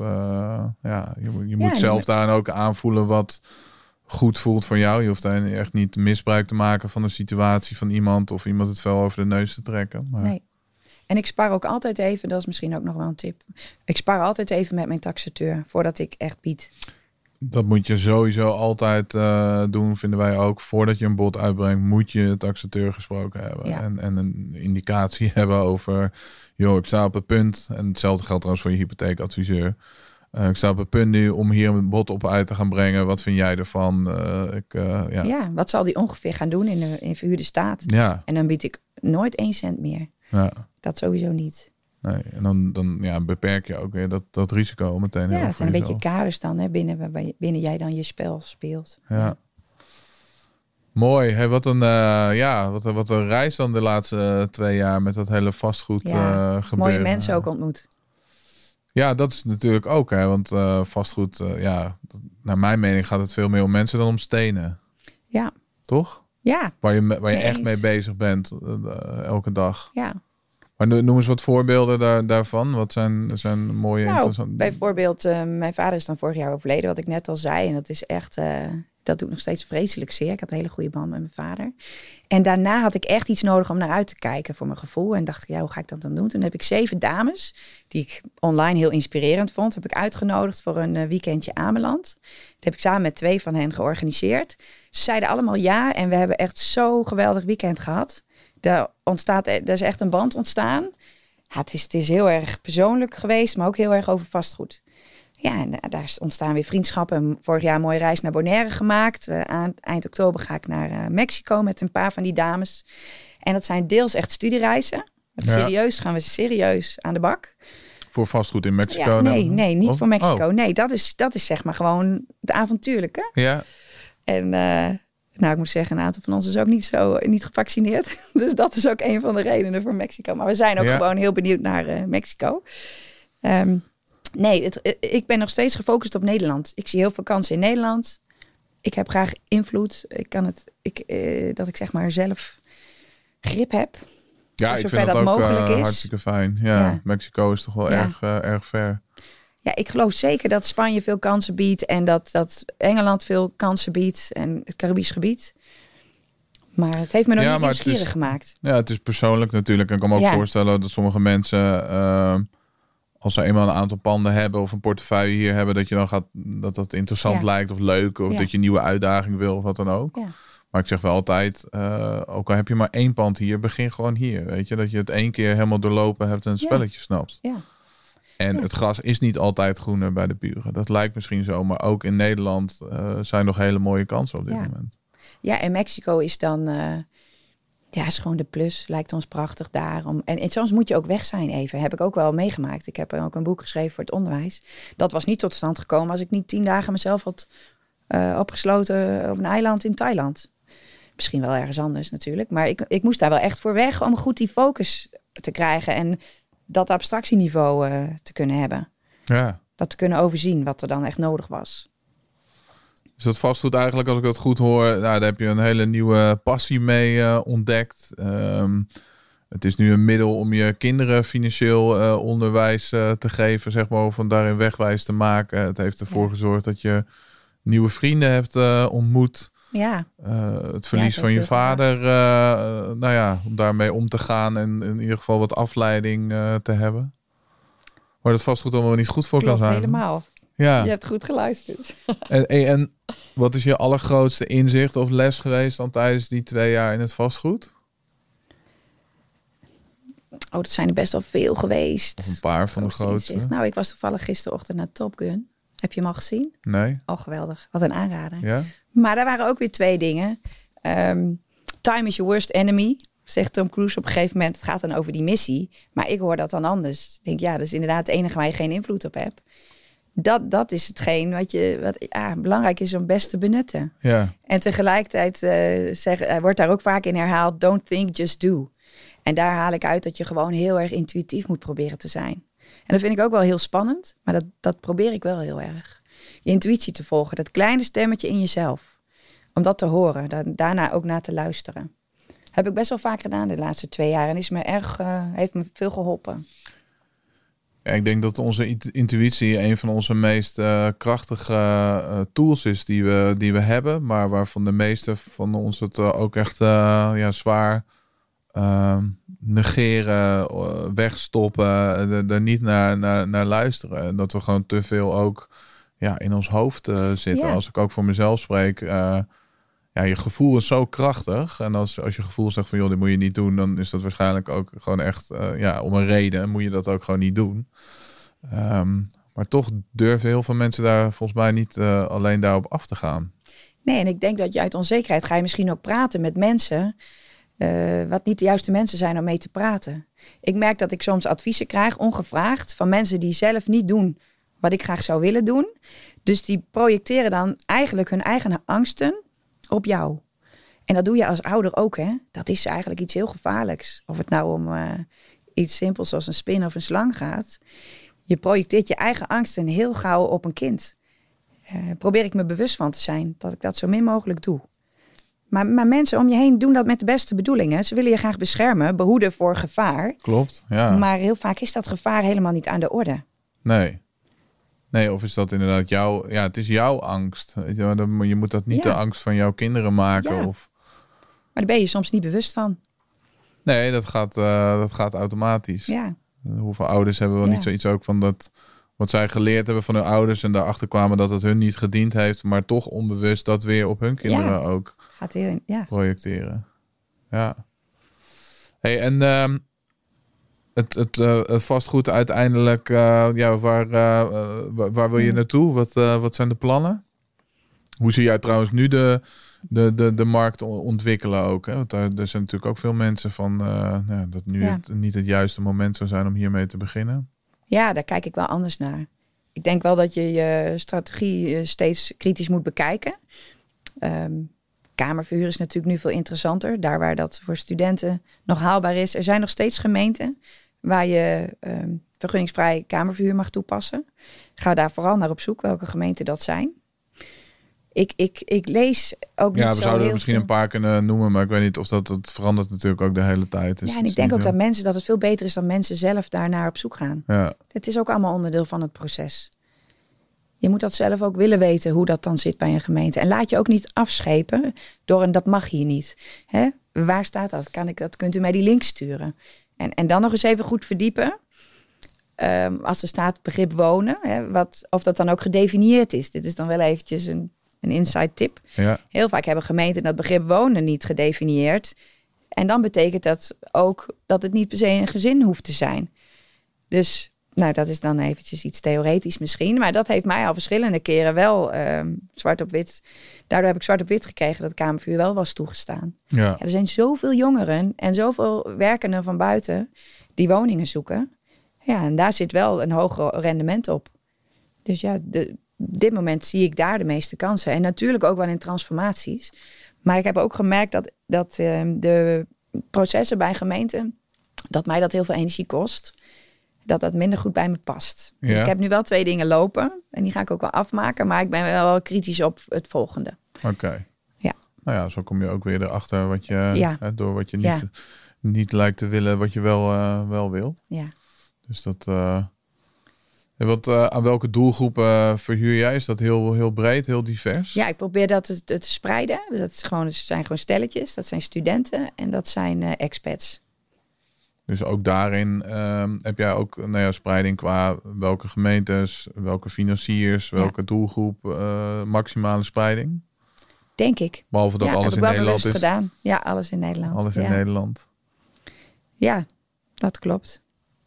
je moet zelf daar ook aanvoelen wat goed voelt voor jou. Je hoeft daar echt niet misbruik te maken van een situatie van iemand of iemand het vel over de neus te trekken. Maar... Nee. En ik spaar ook altijd even, dat is misschien ook nog wel een tip. Ik spaar altijd even met mijn taxateur voordat ik echt bied. Dat moet je sowieso altijd doen, vinden wij ook. Voordat je een bod uitbrengt, moet je de taxateur gesproken hebben. Ja. En een indicatie hebben over, ik sta op het punt. En hetzelfde geldt trouwens voor je hypotheekadviseur. Ik sta op het punt nu om hier een bod op uit te gaan brengen. Wat vind jij ervan? Wat zal die ongeveer gaan doen in verhuurde staat? Ja. En dan bied ik nooit 1 cent meer. Ja. Dat sowieso niet. Nee, en dan beperk je ook weer dat risico meteen. Ja, dat zijn een beetje kaders dan, hè, binnen jij dan je spel speelt. Ja. Mooi. Hey, wat een reis dan de laatste 2 jaar met dat hele vastgoed gebeuren. Mooie mensen ook ontmoet. Ja, dat is natuurlijk ook, hè, want vastgoed, naar mijn mening gaat het veel meer om mensen dan om stenen. Ja. Toch? Ja. Waar je echt mee bezig bent elke dag. Ja. Maar noem eens wat voorbeelden daarvan. Wat zijn mooie... interessante... Bijvoorbeeld, mijn vader is dan vorig jaar overleden, wat ik net al zei. En dat is echt, dat doet nog steeds vreselijk zeer. Ik had een hele goede band met mijn vader. En daarna had ik echt iets nodig om naar uit te kijken voor mijn gevoel. En dacht ik, hoe ga ik dat dan doen? Toen heb ik 7 dames, die ik online heel inspirerend vond, heb ik uitgenodigd voor een weekendje Ameland. Dat heb ik samen met 2 van hen georganiseerd. Ze zeiden allemaal ja en we hebben echt zo'n geweldig weekend gehad. Er is echt een band ontstaan. Ja, het is heel erg persoonlijk geweest, maar ook heel erg over vastgoed. Ja, en daar ontstaan weer vriendschappen. Vorig jaar een mooie reis naar Bonaire gemaakt. Eind oktober ga ik naar Mexico met een paar van die dames. En dat zijn deels echt studiereizen. Gaan we serieus aan de bak. Voor vastgoed in Mexico? Ja, nee, niet voor Mexico. Oh. Nee, dat is zeg maar gewoon het avontuurlijke. Ja. En... ik moet zeggen, een aantal van ons is ook niet gevaccineerd. Dus dat is ook een van de redenen voor Mexico. Maar we zijn ook gewoon heel benieuwd naar Mexico. Ik ben nog steeds gefocust op Nederland. Ik zie heel veel kansen in Nederland. Ik heb graag invloed. Dat ik zeg maar zelf grip heb. Ja, ik vind dat ook hartstikke fijn. Ja, Mexico is toch wel erg ver. Ja, ik geloof zeker dat Spanje veel kansen biedt en dat Engeland veel kansen biedt en het Caribisch gebied. Maar het heeft me nog niet maar nieuwsgierig gemaakt. Ja, het is persoonlijk natuurlijk. En ik kan me ook voorstellen dat sommige mensen, als ze eenmaal een aantal panden hebben of een portefeuille hier hebben, dat je dan gaat, dat interessant lijkt of leuk. Of dat je een nieuwe uitdaging wil of wat dan ook. Ja. Maar ik zeg wel altijd, ook al heb je maar 1 pand hier, begin gewoon hier. Weet je, dat je het 1 keer helemaal doorlopen hebt en het spelletje snapt. Ja. En het gras is niet altijd groener bij de buren. Dat lijkt misschien zo, maar ook in Nederland zijn nog hele mooie kansen op dit moment. Ja, en Mexico is dan, is gewoon de plus. Lijkt ons prachtig daar. En soms moet je ook weg zijn even. Heb ik ook wel meegemaakt. Ik heb ook een boek geschreven voor het onderwijs. Dat was niet tot stand gekomen als ik niet 10 dagen mezelf had opgesloten op een eiland in Thailand. Misschien wel ergens anders natuurlijk. Maar ik moest daar wel echt voor weg om goed die focus te krijgen. En dat abstractieniveau te kunnen hebben. Ja. Dat te kunnen overzien wat er dan echt nodig was. Dus dat vastgoed eigenlijk, als ik dat goed hoor, nou, daar heb je een hele nieuwe passie mee ontdekt. Het is nu een middel om je kinderen financieel onderwijs te geven, zeg maar, of om daarin wegwijs te maken. Het heeft ervoor gezorgd dat je nieuwe vrienden hebt ontmoet. Ja. Het verlies van je vader, om daarmee om te gaan en in ieder geval wat afleiding te hebben. Maar dat vastgoed allemaal niet goed voor kan zijn. Helemaal. Ja. Je hebt goed geluisterd. En wat is je allergrootste inzicht of les geweest dan tijdens die 2 jaar in het vastgoed? Dat zijn er best wel veel geweest. Of een paar van de grootste. Inzicht. Nou, ik was toevallig gisterochtend naar Top Gun. Heb je hem al gezien? Nee. Oh, geweldig. Wat een aanrader. Ja? Maar daar waren ook weer 2 dingen. Time is your worst enemy, zegt Tom Cruise op een gegeven moment. Het gaat dan over die missie. Maar ik hoor dat dan anders. Ik denk, dat is inderdaad het enige waar je geen invloed op hebt. Dat is hetgeen wat belangrijk is om best te benutten. Ja. En tegelijkertijd wordt daar ook vaak in herhaald, don't think, just do. En daar haal ik uit dat je gewoon heel erg intuïtief moet proberen te zijn. En dat vind ik ook wel heel spannend, maar dat probeer ik wel heel erg. Je intuïtie te volgen, dat kleine stemmetje in jezelf. Om dat te horen, daarna ook naar te luisteren. Heb ik best wel vaak gedaan de laatste 2 jaar en heeft me veel geholpen. Ja, ik denk dat onze intuïtie een van onze meest krachtige tools is die we hebben. Maar waarvan de meeste van ons het ook echt zwaar negeren, wegstoppen, er niet naar luisteren. En dat we gewoon te veel ook in ons hoofd zitten. Ja. Als ik ook voor mezelf spreek, je gevoel is zo krachtig. En als je gevoel zegt van, joh, dit moet je niet doen, dan is dat waarschijnlijk ook gewoon echt om een reden. Moet je dat ook gewoon niet doen. Maar toch durven heel veel mensen daar volgens mij niet alleen daarop af te gaan. Nee, en ik denk dat je uit onzekerheid ga je misschien ook praten met mensen wat niet de juiste mensen zijn om mee te praten. Ik merk dat ik soms adviezen krijg, ongevraagd, van mensen die zelf niet doen wat ik graag zou willen doen. Dus die projecteren dan eigenlijk hun eigen angsten op jou. En dat doe je als ouder ook, hè? Dat is eigenlijk iets heel gevaarlijks. Of het nou om iets simpels als een spin of een slang gaat. Je projecteert je eigen angsten heel gauw op een kind. Probeer ik me bewust van te zijn dat ik dat zo min mogelijk doe. Maar mensen om je heen doen dat met de beste bedoelingen. Ze willen je graag beschermen, behoeden voor gevaar. Klopt, ja. Maar heel vaak is dat gevaar helemaal niet aan de orde. Nee, of is dat inderdaad het is jouw angst. Je moet dat niet de angst van jouw kinderen maken. Ja. Of... Maar daar ben je soms niet bewust van. Nee, dat gaat automatisch. Ja. Hoeveel ouders hebben wel niet zoiets ook van dat wat zij geleerd hebben van hun ouders en daarachter kwamen dat het hun niet gediend heeft, maar toch onbewust dat weer op hun kinderen ook gaat heel, projecteren. Ja. Hey, en het vastgoed uiteindelijk, waar wil je naartoe? Wat zijn de plannen? Hoe zie jij trouwens nu de markt ontwikkelen ook? Hè? Want er zijn natuurlijk ook veel mensen van dat nu het niet het juiste moment zou zijn om hiermee te beginnen. Ja, daar kijk ik wel anders naar. Ik denk wel dat je je strategie steeds kritisch moet bekijken. Kamerverhuur is natuurlijk nu veel interessanter. Daar waar dat voor studenten nog haalbaar is. Er zijn nog steeds gemeenten waar je vergunningsvrij kamerverhuur mag toepassen. Ga daar vooral naar op zoek welke gemeenten dat zijn. Ik lees ook niet zo. Ja, we zouden er misschien een paar kunnen noemen, maar ik weet niet of dat verandert natuurlijk ook de hele tijd. Dus en ik denk ook dat het veel beter is dat mensen zelf daarnaar op zoek gaan. Ja. Het is ook allemaal onderdeel van het proces. je moet dat zelf ook willen weten hoe dat dan zit bij een gemeente. En laat je ook niet afschepen door een dat mag hier niet. Hè? Waar staat dat? Dat kunt u mij die link sturen. En dan nog eens even goed verdiepen. Als er staat begrip wonen, hè, of dat dan ook gedefinieerd is. Dit is dan wel eventjes een inside tip. Ja. Heel vaak hebben gemeenten dat begrip wonen niet gedefinieerd. En dan betekent dat ook dat het niet per se een gezin hoeft te zijn. Dus dat is dan eventjes iets theoretisch misschien. Maar dat heeft mij al verschillende keren wel zwart op wit. Daardoor heb ik zwart op wit gekregen dat kamervuur wel was toegestaan. Ja. Er zijn zoveel jongeren en zoveel werkenden van buiten die woningen zoeken. Ja, en daar zit wel een hoger rendement op. Dus ja, op dit moment zie ik daar de meeste kansen. En natuurlijk ook wel in transformaties. Maar ik heb ook gemerkt dat de processen bij gemeenten, dat mij dat heel veel energie kost. Dat minder goed bij me past. Dus ik heb nu wel 2 dingen lopen. En die ga ik ook wel afmaken. Maar ik ben wel kritisch op het volgende. Oké. Ja. Nou ja, zo kom je ook weer erachter door wat je niet lijkt te willen, wat je wel wil. Ja. Dus dat... aan welke doelgroepen verhuur jij? Is dat heel, heel breed, heel divers? Ja, ik probeer dat te spreiden. Dat zijn gewoon stelletjes. Dat zijn studenten en dat zijn expats. Dus ook daarin heb jij ook spreiding qua welke gemeentes, welke financiers, welke doelgroep, maximale spreiding? Denk ik. Behalve dat alles in Nederland is. Gedaan. Ja, alles in Nederland. Alles in Nederland. Ja, dat klopt.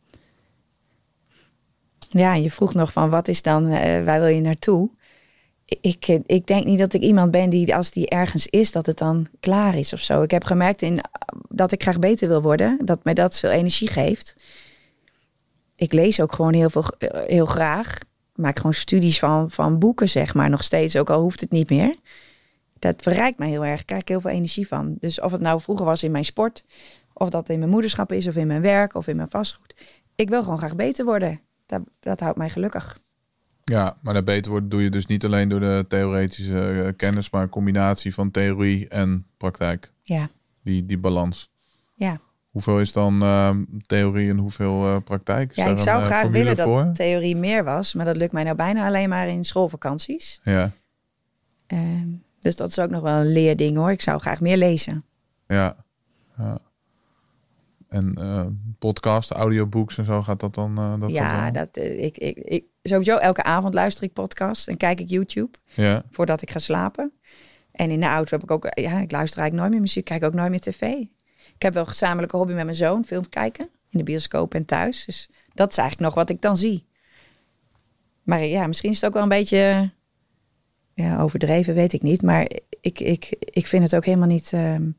Ja, je vroeg nog van wat is dan, waar wil je naartoe? Ik denk niet dat ik iemand ben die als die ergens is, dat het dan klaar is of zo. Ik heb gemerkt dat ik graag beter wil worden. Dat mij dat veel energie geeft. Ik lees ook gewoon heel graag. Ik maak gewoon studies van boeken, zeg maar. Nog steeds, ook al hoeft het niet meer. Dat verrijkt mij heel erg. Daar krijg ik heel veel energie van. Dus of het nou vroeger was in mijn sport, of dat in mijn moederschap is, of in mijn werk, of in mijn vastgoed. Ik wil gewoon graag beter worden. Dat houdt mij gelukkig. Ja, maar dat beter worden doe je dus niet alleen door de theoretische kennis, maar een combinatie van theorie en praktijk. Ja. Die balans. Ja. Hoeveel is dan theorie en hoeveel praktijk? Ja, ik zou graag willen dat theorie meer was, maar dat lukt mij nou bijna alleen maar in schoolvakanties. Ja. Dus dat is ook nog wel een leerding hoor. Ik zou graag meer lezen. Ja. En podcast, audiobooks en zo gaat dat dan? Ik sowieso elke avond luister ik podcast en kijk ik YouTube voordat ik ga slapen. En in de auto heb ik ook, ik luister eigenlijk nooit meer muziek, kijk ook nooit meer tv. Ik heb wel een gezamenlijke hobby met mijn zoon, film kijken in de bioscoop en thuis. Dus dat is eigenlijk nog wat ik dan zie. Maar ja, misschien is het ook wel een beetje overdreven, weet ik niet. Maar ik vind het ook helemaal niet.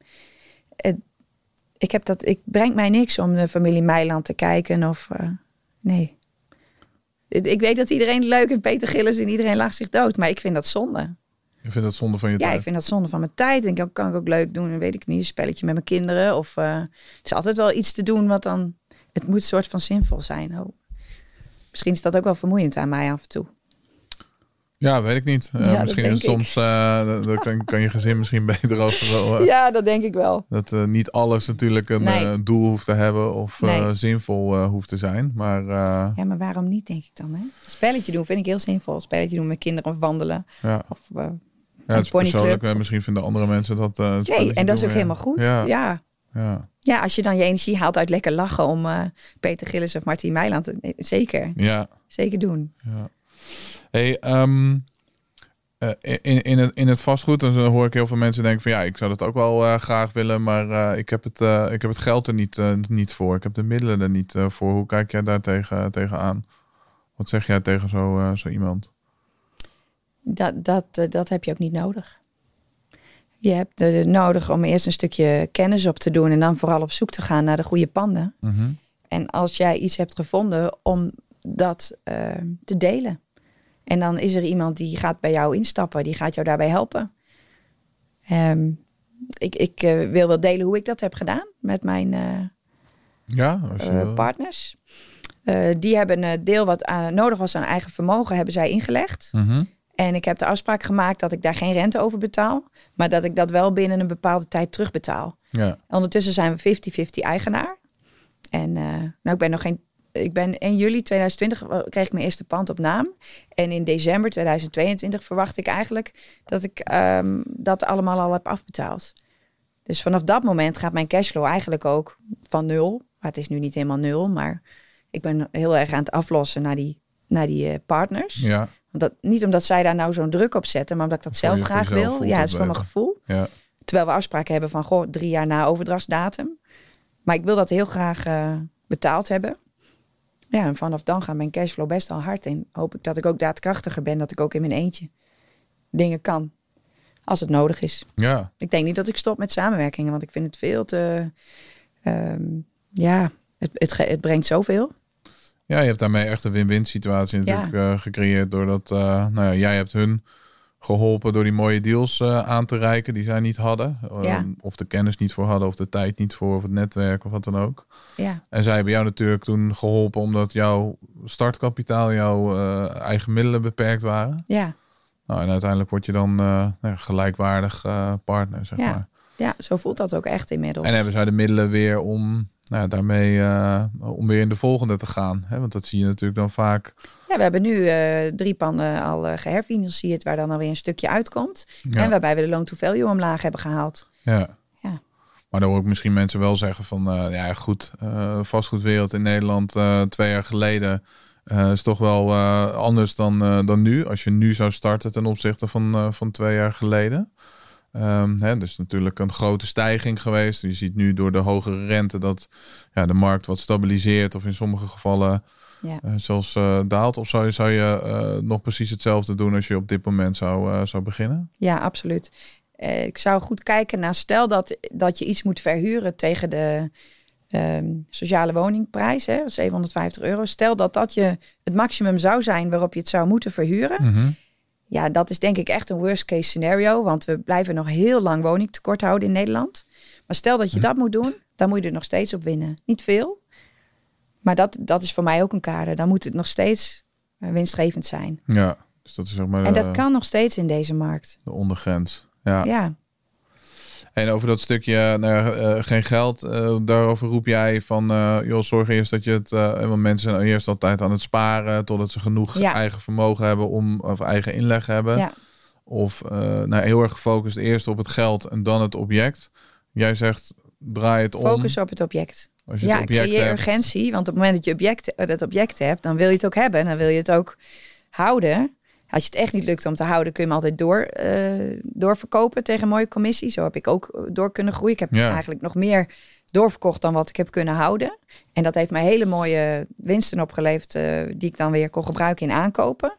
Ik breng mij niks om de familie Meiland te kijken of nee. Ik weet dat iedereen leuk en Peter Gillis en iedereen lacht zich dood, maar ik vind dat zonde. Je vindt dat zonde van je tijd? Ja, ik vind dat zonde van mijn tijd. En kan ik ook leuk doen, weet ik niet, een spelletje met mijn kinderen. Of het is altijd wel iets te doen wat dan, het moet een soort van zinvol zijn. Oh. Misschien is dat ook wel vermoeiend aan mij af en toe. Ja, weet ik niet. Misschien is het soms, kan je gezin misschien beter over. Ja, dat denk ik wel. Dat niet alles natuurlijk een doel hoeft te hebben of zinvol hoeft te zijn. Maar, ja, maar waarom niet, denk ik dan? Hè? Een spelletje doen vind ik heel zinvol. Een spelletje doen met kinderen of wandelen. Ja. Of het is persoonlijk. Misschien vinden andere mensen dat... nee, en dat is ook helemaal goed. Ja, als je dan je energie haalt uit lekker lachen om Peter Gillis of Martien Meiland. Zeker. Ja. Zeker doen. Ja. Hey, in het vastgoed, dan hoor ik heel veel mensen denken van ik zou dat ook wel graag willen, maar ik heb het geld er niet voor. Ik heb de middelen er niet voor. Hoe kijk jij daar tegenaan? Wat zeg jij tegen zo iemand? Dat heb je ook niet nodig. Je hebt nodig om eerst een stukje kennis op te doen en dan vooral op zoek te gaan naar de goede panden. Mm-hmm. En als jij iets hebt gevonden, om dat te delen. En dan is er iemand die gaat bij jou instappen. Die gaat jou daarbij helpen. Ik wil wel delen hoe ik dat heb gedaan met mijn partners. Die hebben een deel wat nodig was aan eigen vermogen, hebben zij ingelegd. Mm-hmm. En ik heb de afspraak gemaakt dat ik daar geen rente over betaal. Maar dat ik dat wel binnen een bepaalde tijd terugbetaal. Ja. Ondertussen zijn we 50-50 eigenaar. En ik ben nog geen ik ben in juli 2020 kreeg ik mijn eerste pand op naam. En in december 2022 verwacht ik eigenlijk dat ik dat allemaal al heb afbetaald. Dus vanaf dat moment gaat mijn cashflow eigenlijk ook van 0. Maar het is nu niet helemaal 0, maar ik ben heel erg aan het aflossen naar die partners. Ja. Niet omdat zij daar nou zo'n druk op zetten, maar omdat ik dat zelf graag wil. Ja, het is voor mijn gevoel. Ja. Terwijl we afspraken hebben van 3 jaar na overdrachtsdatum. Maar ik wil dat heel graag betaald hebben. Ja, en vanaf dan gaat mijn cashflow best al hard. En hoop ik dat ik ook daadkrachtiger ben. Dat ik ook in mijn eentje dingen kan. Als het nodig is. Ja. Ik denk niet dat ik stop met samenwerkingen. Want ik vind het veel te... het brengt zoveel. Ja, je hebt daarmee echt een win-win situatie natuurlijk gecreëerd. Doordat jij hebt hun geholpen door die mooie deals aan te reiken die zij niet hadden. Of de kennis niet voor hadden, of de tijd niet voor, of het netwerk, of wat dan ook. Ja. En zij hebben jou natuurlijk toen geholpen omdat jouw startkapitaal, jouw eigen middelen beperkt waren. Ja. Nou, en uiteindelijk word je dan gelijkwaardig partner, zeg maar. Ja, zo voelt dat ook echt inmiddels. En hebben zij de middelen weer om daarmee om weer in de volgende te gaan. Hè? Want dat zie je natuurlijk dan vaak. Ja, we hebben nu 3 panden al geherfinancierd, waar dan alweer een stukje uitkomt. Ja. En waarbij we de loan-to-value omlaag hebben gehaald. Ja. Maar dan hoor ik misschien mensen wel zeggen van, vastgoedwereld in Nederland 2 jaar geleden is toch wel anders dan nu. Als je nu zou starten ten opzichte van 2 jaar geleden. Dus natuurlijk een grote stijging geweest. Je ziet nu door de hogere rente dat de markt wat stabiliseert of in sommige gevallen zelfs daalt. Of zou je nog precies hetzelfde doen als je op dit moment zou beginnen? Ja, absoluut. Ik zou goed kijken naar stel dat je iets moet verhuren tegen de sociale woningprijs, hè, €750. Stel dat je het maximum zou zijn waarop je het zou moeten verhuren. Mm-hmm. Ja, dat is denk ik echt een worst case scenario. Want we blijven nog heel lang woningtekort houden in Nederland. Maar stel dat je dat moet doen, dan moet je er nog steeds op winnen. Niet veel, maar dat is voor mij ook een kader. Dan moet het nog steeds winstgevend zijn. Ja, dus dat is zeg maar. En dat kan nog steeds in deze markt. De ondergrens. Ja. Ja. En over dat stukje geen geld, daarover roep jij van, zorg eerst dat je het, want mensen zijn eerst altijd aan het sparen totdat ze genoeg eigen vermogen hebben of eigen inleg hebben. Ja. Of heel erg gefocust eerst op het geld en dan het object. Jij zegt, draai het om. Focus op het object. Als je het object creëer hebt. urgentie, want op het moment dat je dat object hebt, dan wil je het ook hebben. Dan wil je het ook houden. Als je het echt niet lukt om te houden, kun je hem altijd doorverkopen tegen een mooie commissie. Zo heb ik ook door kunnen groeien. Ik heb eigenlijk nog meer doorverkocht dan wat ik heb kunnen houden. En dat heeft mij hele mooie winsten opgeleverd die ik dan weer kon gebruiken in aankopen.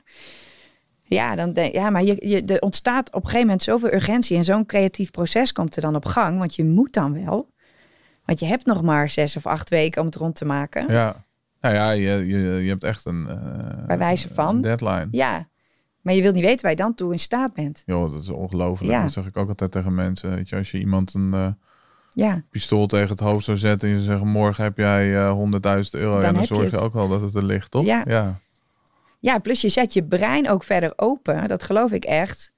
Maar er ontstaat op een gegeven moment zoveel urgentie en zo'n creatief proces komt er dan op gang. Want je moet dan wel. Want je hebt nog maar 6 of 8 weken om het rond te maken. Ja, nou ja, je hebt echt een bij wijze van deadline. Ja. Maar je wilt niet weten waar je dan toe in staat bent. Joh, dat is ongelooflijk. Ja. Dat zeg ik ook altijd tegen mensen. Weet je, als je iemand een pistool tegen het hoofd zou zetten en je zegt morgen heb jij €100.000. Dan zorg je ook wel dat het er ligt, toch? Ja, plus je zet je brein ook verder open. Dat geloof ik echt.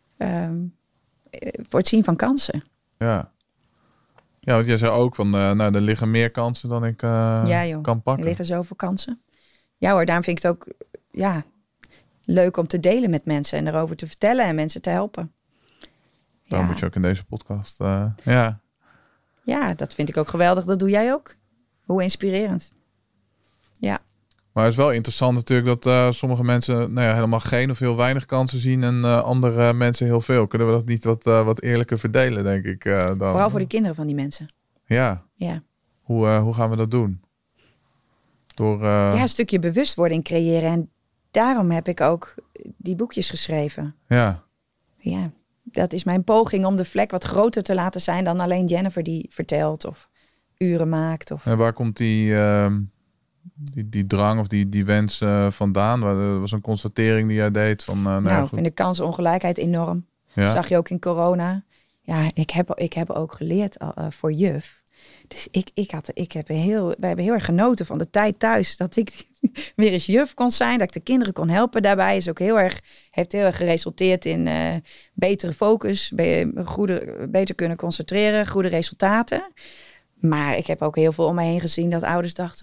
Voor het zien van kansen. Ja. Ja, want jij zei ook van, er liggen meer kansen dan ik kan pakken. Er liggen zoveel kansen. Ja hoor, daarom vind ik het ook leuk om te delen met mensen en erover te vertellen en mensen te helpen. Dan moet je ook in deze podcast. Ja, dat vind ik ook geweldig. Dat doe jij ook. Hoe inspirerend. Ja. Maar het is wel interessant natuurlijk dat sommige mensen helemaal geen of heel weinig kansen zien en andere mensen heel veel. Kunnen we dat niet wat eerlijker verdelen, denk ik dan? Vooral voor de kinderen van die mensen. Ja. Hoe gaan we dat doen? Door een stukje bewustwording creëren. En daarom heb ik ook die boekjes geschreven. Ja. Ja, dat is mijn poging om de vlek wat groter te laten zijn dan alleen Jennifer die vertelt of uren maakt. Of... En waar komt die drang of die wens vandaan? Dat was een constatering die jij deed. Ik vind de kansenongelijkheid enorm. Ja. Dat zag je ook in corona. Ja, ik heb ook geleerd voor juf. Dus we hebben heel erg genoten van de tijd thuis. Dat ik weer eens juf kon zijn. Dat ik de kinderen kon helpen daarbij. Heeft heel erg geresulteerd in betere focus. Beter kunnen concentreren. Goede resultaten. Maar ik heb ook heel veel om me heen gezien dat ouders dachten...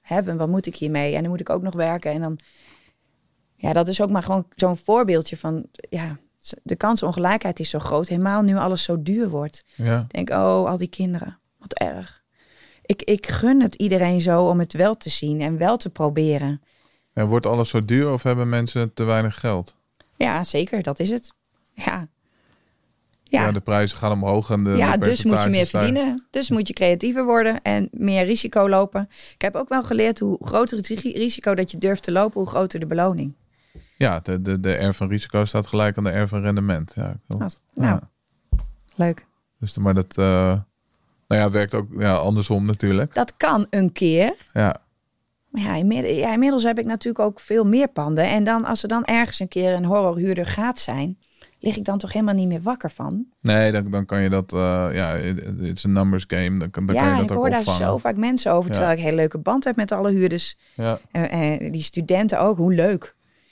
wat moet ik hiermee? En dan moet ik ook nog werken. En dan, ja, dat is ook maar gewoon zo'n voorbeeldje van, ja, de kansenongelijkheid is zo groot. Helemaal nu alles zo duur wordt. Ja. Ik denk, al die kinderen, wat erg. Ik gun het iedereen zo om het wel te zien en wel te proberen. En wordt alles zo duur of hebben mensen te weinig geld? Ja, zeker, dat is het. Ja. Ja, de prijzen gaan omhoog. En de dus moet je meer stijgen. verdienen. Dus moet je creatiever worden en meer risico lopen. Ik heb ook wel geleerd hoe groter het risico dat je durft te lopen, hoe groter de beloning. Ja, de R van risico staat gelijk aan de R van rendement. Ja, klopt. Leuk. Dus, maar dat werkt ook andersom natuurlijk. Dat kan een keer. Ja. Maar ja, inmiddels heb ik natuurlijk ook veel meer panden. En dan, als er dan ergens een keer een horrorhuurder gaat zijn, lig ik dan toch helemaal niet meer wakker van? Nee, dan kan je dat, it's a numbers game. Dan kan je dat ook opvangen. Ja, ik hoor daar zo vaak mensen over, terwijl ik een hele leuke band heb met alle huurders. Ja. En die studenten ook, hoe leuk.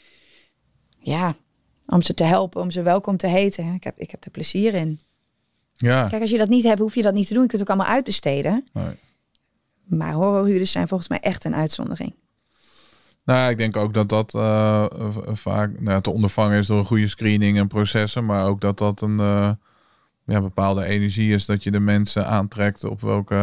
Ja, om ze te helpen, om ze welkom te heten. Ik heb er plezier in. Ja. Kijk, als je dat niet hebt, hoef je dat niet te doen. Je kunt het ook allemaal uitbesteden. Nee. Maar horrorhuurders zijn volgens mij echt een uitzondering. Nou, ik denk ook dat vaak te ondervangen is door een goede screening en processen. Maar ook dat een bepaalde energie is dat je de mensen aantrekt op welke...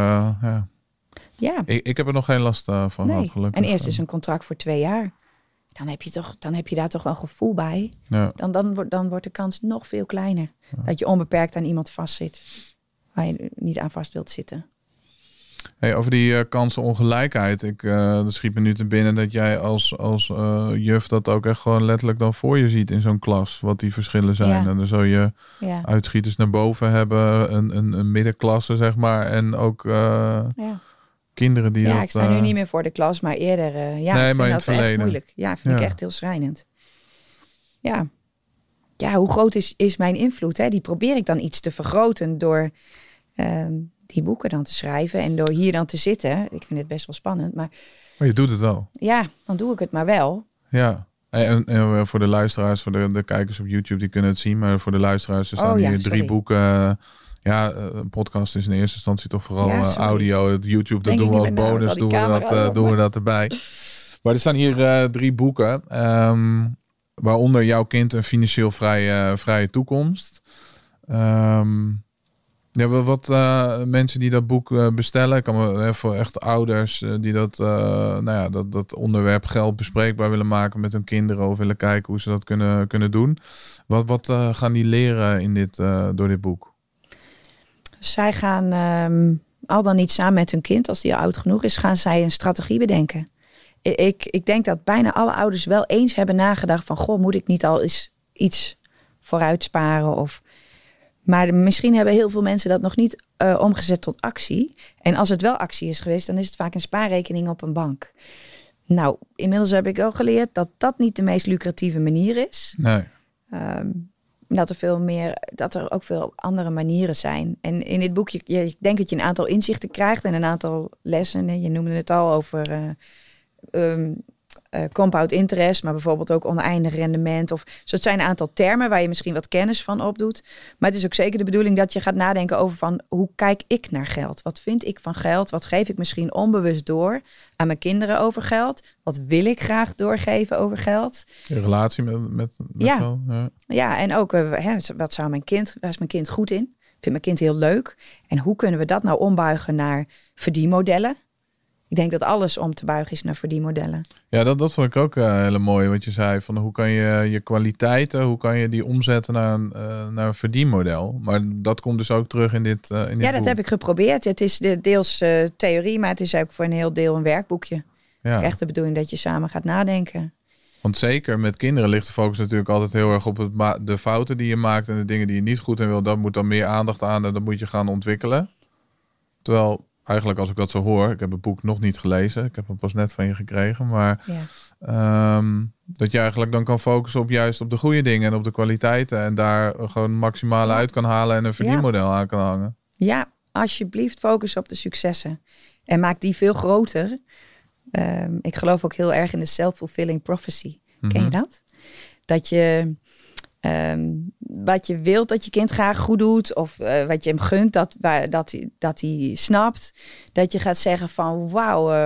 Ja. Ik heb er nog geen last van gehad, gelukkig. En eerst is een contract voor 2 jaar. Dan heb je daar toch wel gevoel bij. Ja. Dan wordt de kans nog veel kleiner. Ja. Dat je onbeperkt aan iemand vastzit. Waar je niet aan vast wilt zitten. Hey, over die kansenongelijkheid. Dat schiet me nu te binnen dat jij als juf dat ook echt gewoon letterlijk dan voor je ziet in zo'n klas. Wat die verschillen zijn. Ja. En dan zul je uitschieters naar boven hebben. Een middenklasse, zeg maar. En ook kinderen die ik sta nu niet meer voor de klas, maar eerder. Nee, maar in het verleden. Echt moeilijk. Ja, vind ik echt heel schrijnend. Ja. Ja, hoe groot is mijn invloed? Hè? Die probeer ik dan iets te vergroten door die boeken dan te schrijven en door hier dan te zitten. Ik vind het best wel spannend, maar je doet het wel. Ja, dan doe ik het maar wel. Ja. En voor de luisteraars, voor de kijkers op YouTube, die kunnen het zien. Maar voor de luisteraars, er staan hier 3 boeken. Een podcast is in eerste instantie toch vooral audio. Het YouTube, dat doen we als bonus, doen we dat erbij. Maar er staan hier 3 boeken. Waaronder Jouw kind een financieel vrije toekomst. Wat mensen die dat boek bestellen, kan me voor echt ouders die dat onderwerp geld bespreekbaar willen maken met hun kinderen of willen kijken hoe ze dat kunnen doen. Wat gaan die leren door dit boek? Zij gaan al dan niet samen met hun kind, als die oud genoeg is, gaan zij een strategie bedenken. Ik denk dat bijna alle ouders wel eens hebben nagedacht van, goh, moet ik niet al eens iets vooruit sparen? Maar misschien hebben heel veel mensen dat nog niet omgezet tot actie. En als het wel actie is geweest, dan is het vaak een spaarrekening op een bank. Nou, inmiddels heb ik wel geleerd dat dat niet de meest lucratieve manier is. Nee. Dat er ook veel andere manieren zijn. En in dit boekje, ik denk dat je een aantal inzichten krijgt en een aantal lessen. Je noemde het al over compound interest, maar bijvoorbeeld ook oneindig rendement. Dus het zijn een aantal termen waar je misschien wat kennis van opdoet. Maar het is ook zeker de bedoeling dat je gaat nadenken over van, hoe kijk ik naar geld? Wat vind ik van geld? Wat geef ik misschien onbewust door aan mijn kinderen over geld? Wat wil ik graag doorgeven over geld? Je relatie met geld. Ja, en ook waar is mijn kind goed in? Vindt mijn kind heel leuk? En hoe kunnen we dat nou ombuigen naar verdienmodellen? Ik denk dat alles om te buigen is naar verdienmodellen. Ja, dat vond ik ook hele mooi wat je zei. Van hoe kan je kwaliteiten, hoe kan je die omzetten naar een verdienmodel? Maar dat komt dus ook terug in dit boek. Dat heb ik geprobeerd. Het is deels theorie, maar het is ook voor een heel deel een werkboekje. Ja. Echt de bedoeling dat je samen gaat nadenken. Want zeker met kinderen ligt de focus natuurlijk altijd heel erg op de fouten die je maakt en de dingen die je niet goed in wil. Dat moet dan meer aandacht aan en dat moet je gaan ontwikkelen. Terwijl eigenlijk als ik dat zo hoor, ik heb het boek nog niet gelezen. Ik heb hem pas net van je gekregen. Maar dat je eigenlijk dan kan focussen op juist op de goede dingen en op de kwaliteiten. En daar gewoon maximaal uit kan halen en een verdienmodel aan kan hangen. Ja, alsjeblieft focus op de successen. En maak die veel groter. Ik geloof ook heel erg in de self-fulfilling prophecy. Ken je dat? Dat je wat je wilt dat je kind graag goed doet, of wat je hem gunt, dat hij snapt, dat je gaat zeggen van wauw,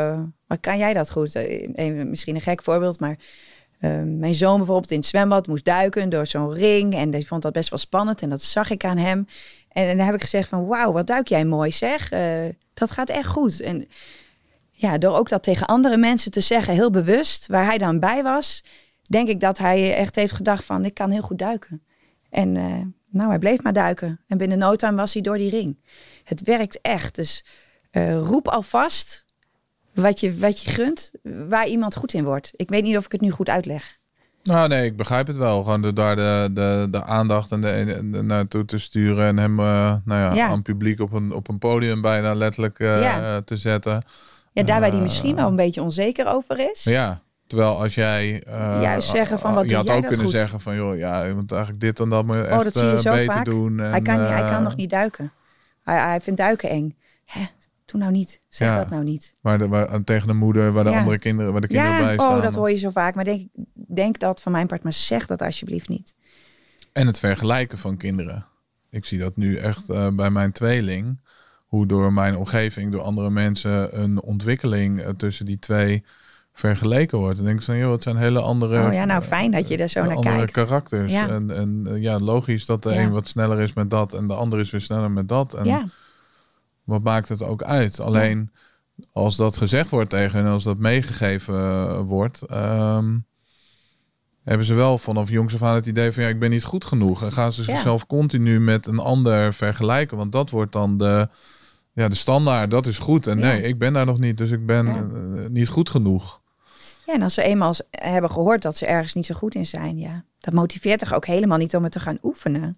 Maar kan jij dat goed? Misschien een gek voorbeeld, maar mijn zoon bijvoorbeeld in het zwembad moest duiken door zo'n ring. En die vond dat best wel spannend en dat zag ik aan hem. En dan heb ik gezegd van, wauw, wat duik jij mooi zeg. Dat gaat echt goed. En ja, door ook dat tegen andere mensen te zeggen, heel bewust, waar hij dan bij was, denk ik dat hij echt heeft gedacht van, ik kan heel goed duiken. En hij bleef maar duiken. En binnen no time was hij door die ring. Het werkt echt. Dus roep alvast wat je gunt, waar iemand goed in wordt. Ik weet niet of ik het nu goed uitleg. Nou nee, ik begrijp het wel. Gewoon daar de aandacht en de naartoe te sturen en hem aan publiek op een podium bijna letterlijk te zetten. Ja, daarbij die misschien wel een beetje onzeker over is. Ja, terwijl als jij juist zeggen van wat doe jij dat goed. Je had ook kunnen zeggen van joh, ja, je moet eigenlijk dit en dat moet echt dat zie je zo beter vaak. doen. En, hij kan nog niet duiken. Hij vindt duiken eng. Doe nou niet. Zeg dat nou niet. Maar tegen de moeder, waar de andere kinderen, waar de kinderen bij staan. Dat hoor je zo vaak. Maar denk dat van mijn part, maar zeg dat alsjeblieft niet. En het vergelijken van kinderen. Ik zie dat nu echt bij mijn tweeling. Hoe door mijn omgeving, door andere mensen, een ontwikkeling tussen die twee vergeleken wordt. Dan denk ik van, joh, het zijn hele andere... fijn dat je er zo naar andere kijkt. Karakters. Ja. En logisch dat de een wat sneller is met dat en de ander is weer sneller met dat. En wat maakt het ook uit? Alleen als dat gezegd wordt tegen en als dat meegegeven wordt, hebben ze wel vanaf jongs af aan het idee van ik ben niet goed genoeg. En gaan ze zichzelf continu met een ander vergelijken. Want dat wordt dan de standaard. Dat is goed. En nee, ik ben daar nog niet. Dus ik ben niet goed genoeg. Ja, en als ze eenmaal hebben gehoord dat ze ergens niet zo goed in zijn, dat motiveert toch ook helemaal niet om het te gaan oefenen.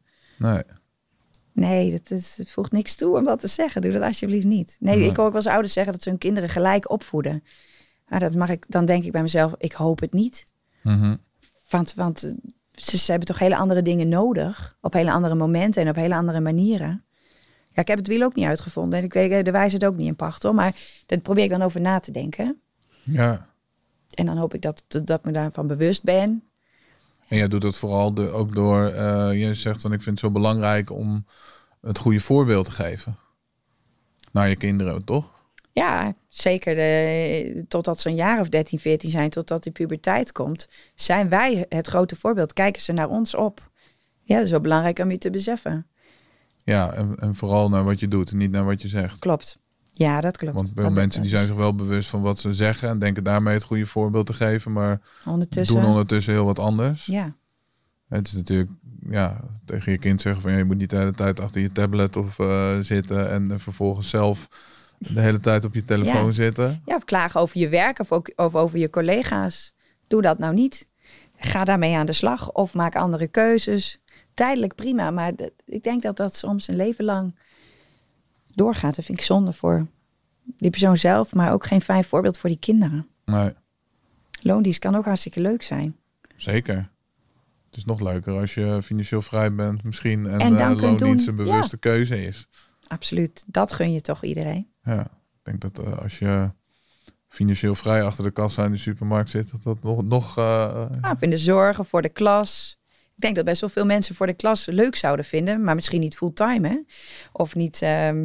Nee, het voegt niks toe om dat te zeggen. Doe dat alsjeblieft niet. Nee, ik hoor ook wel eens ouders zeggen dat ze hun kinderen gelijk opvoeden. Maar dan denk ik bij mezelf, ik hoop het niet. Mm-hmm. Want ze hebben toch hele andere dingen nodig. Op hele andere momenten en op hele andere manieren. Ja, ik heb het wiel ook niet uitgevonden. En ik weet de wijsheid ook niet in pacht, hoor. Maar daar probeer ik dan over na te denken. Ja. En dan hoop ik dat me daarvan bewust ben. En jij doet dat vooral ook door... je zegt van, ik vind het zo belangrijk om het goede voorbeeld te geven. Naar je kinderen, toch? Ja, zeker. Totdat ze een jaar of 13, 14 zijn, totdat die puberteit komt, zijn wij het grote voorbeeld. Kijken ze naar ons op. Ja, dat is wel belangrijk om je te beseffen. Ja, en vooral naar wat je doet en niet naar wat je zegt. Klopt. Ja, dat klopt. Want veel mensen die zijn zich wel bewust van wat ze zeggen en denken daarmee het goede voorbeeld te geven, maar doen ondertussen heel wat anders. Ja. Het is natuurlijk, tegen je kind zeggen van je moet niet de hele tijd achter je tablet of zitten en vervolgens zelf de hele tijd op je telefoon zitten. Ja, of klagen over je werk of over je collega's. Doe dat nou niet. Ga daarmee aan de slag of maak andere keuzes. Tijdelijk prima, maar ik denk dat dat soms een leven lang doorgaat. Dat vind ik zonde voor die persoon zelf, maar ook geen fijn voorbeeld voor die kinderen. Nee. Loondienst kan ook hartstikke leuk zijn. Zeker. Het is nog leuker als je financieel vrij bent misschien en loondienst een bewuste keuze is. Absoluut. Dat gun je toch iedereen. Ja, ik denk dat als je financieel vrij achter de kassa in de supermarkt zit, dat nog of in de zorg of voor de klas. Ik denk dat best wel veel mensen voor de klas leuk zouden vinden, maar misschien niet fulltime, hè? Of niet,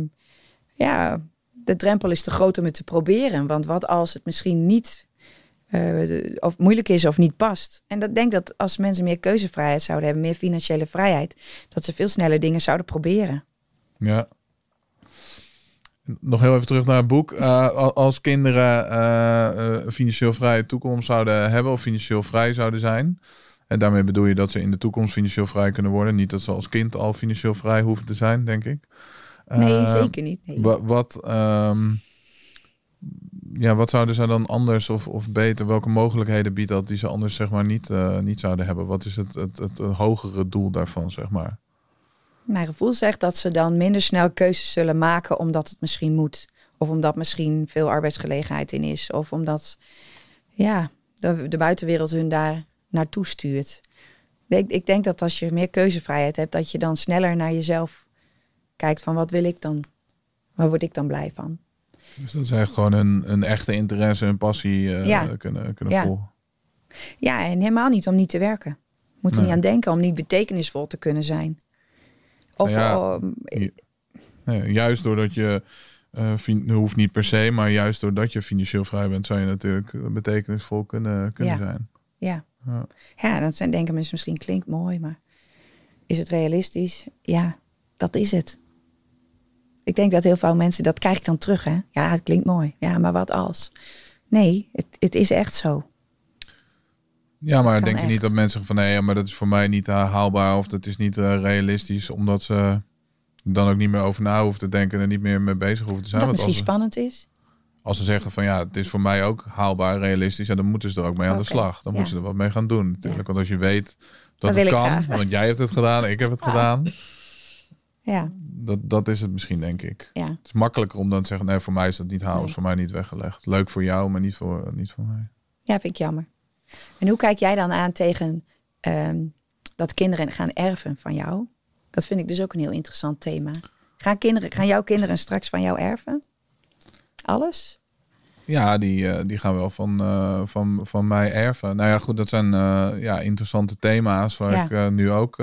de drempel is te groot om het te proberen. Want wat als het misschien niet of moeilijk is of niet past. En ik denk dat als mensen meer keuzevrijheid zouden hebben, meer financiële vrijheid, dat ze veel sneller dingen zouden proberen. Ja. Nog heel even terug naar het boek. Als kinderen financieel vrije toekomst zouden hebben of financieel vrij zouden zijn. En daarmee bedoel je dat ze in de toekomst financieel vrij kunnen worden. Niet dat ze als kind al financieel vrij hoeven te zijn, denk ik. Nee, zeker niet. Nee. Wat zouden ze dan anders of beter? Welke mogelijkheden biedt dat die ze anders zeg maar niet zouden hebben? Wat is het hogere doel daarvan, zeg maar? Mijn gevoel zegt dat ze dan minder snel keuzes zullen maken omdat het misschien moet. Of omdat misschien veel arbeidsgelegenheid in is. Of omdat de buitenwereld hun daar naartoe stuurt. Ik denk dat als je meer keuzevrijheid hebt, dat je dan sneller naar jezelf kijkt van wat wil ik dan? Waar word ik dan blij van? Dus dat is echt gewoon een echte interesse en passie kunnen volgen. Ja, en helemaal niet om niet te werken. Moet er niet aan denken om niet betekenisvol te kunnen zijn. Of juist doordat je Hoeft niet per se, maar juist doordat je financieel vrij bent, zou je natuurlijk betekenisvol kunnen zijn. Ja, dat denken mensen misschien klinkt mooi, maar is het realistisch? Ja, dat is het. Ik denk dat heel veel mensen, dat krijg ik dan terug, hè? Ja, het klinkt mooi. Ja, maar wat als? Nee, het is echt zo. Ja, maar denk je niet dat mensen zeggen van... nee, maar dat is voor mij niet haalbaar... of dat is niet realistisch... omdat ze dan ook niet meer over na hoeven te denken... en niet meer mee bezig hoeven te zijn. Wat misschien spannend is. Als ze zeggen van het is voor mij ook haalbaar, realistisch... en dan moeten ze er ook mee aan de slag. Dan moeten ze er wat mee gaan doen natuurlijk. Ja. Want als je weet dat het kan... want jij hebt het gedaan, ik heb het gedaan... Ja. Dat is het misschien, denk ik. Ja. Het is makkelijker om dan te zeggen... nee, voor mij is dat niet haalbaar, is voor mij niet weggelegd. Leuk voor jou, maar niet voor mij. Ja, vind ik jammer. En hoe kijk jij dan aan tegen dat kinderen gaan erven van jou? Dat vind ik dus ook een heel interessant thema. Gaan jouw kinderen straks van jou erven? Alles? Ja, die gaan wel van mij erven. Nou ja, goed, dat zijn interessante thema's waar ik nu ook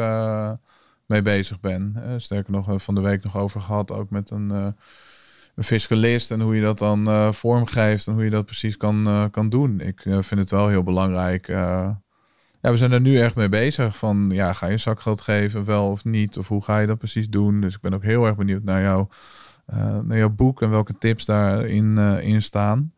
mee bezig ben. Sterker nog, van de week nog over gehad, ook met een fiscalist en hoe je dat dan vormgeeft en hoe je dat precies kan doen. Ik vind het wel heel belangrijk. We zijn er nu echt mee bezig van, ga je zakgeld geven, wel of niet? Of hoe ga je dat precies doen? Dus ik ben ook heel erg benieuwd naar jouw boek en welke tips daarin in staan.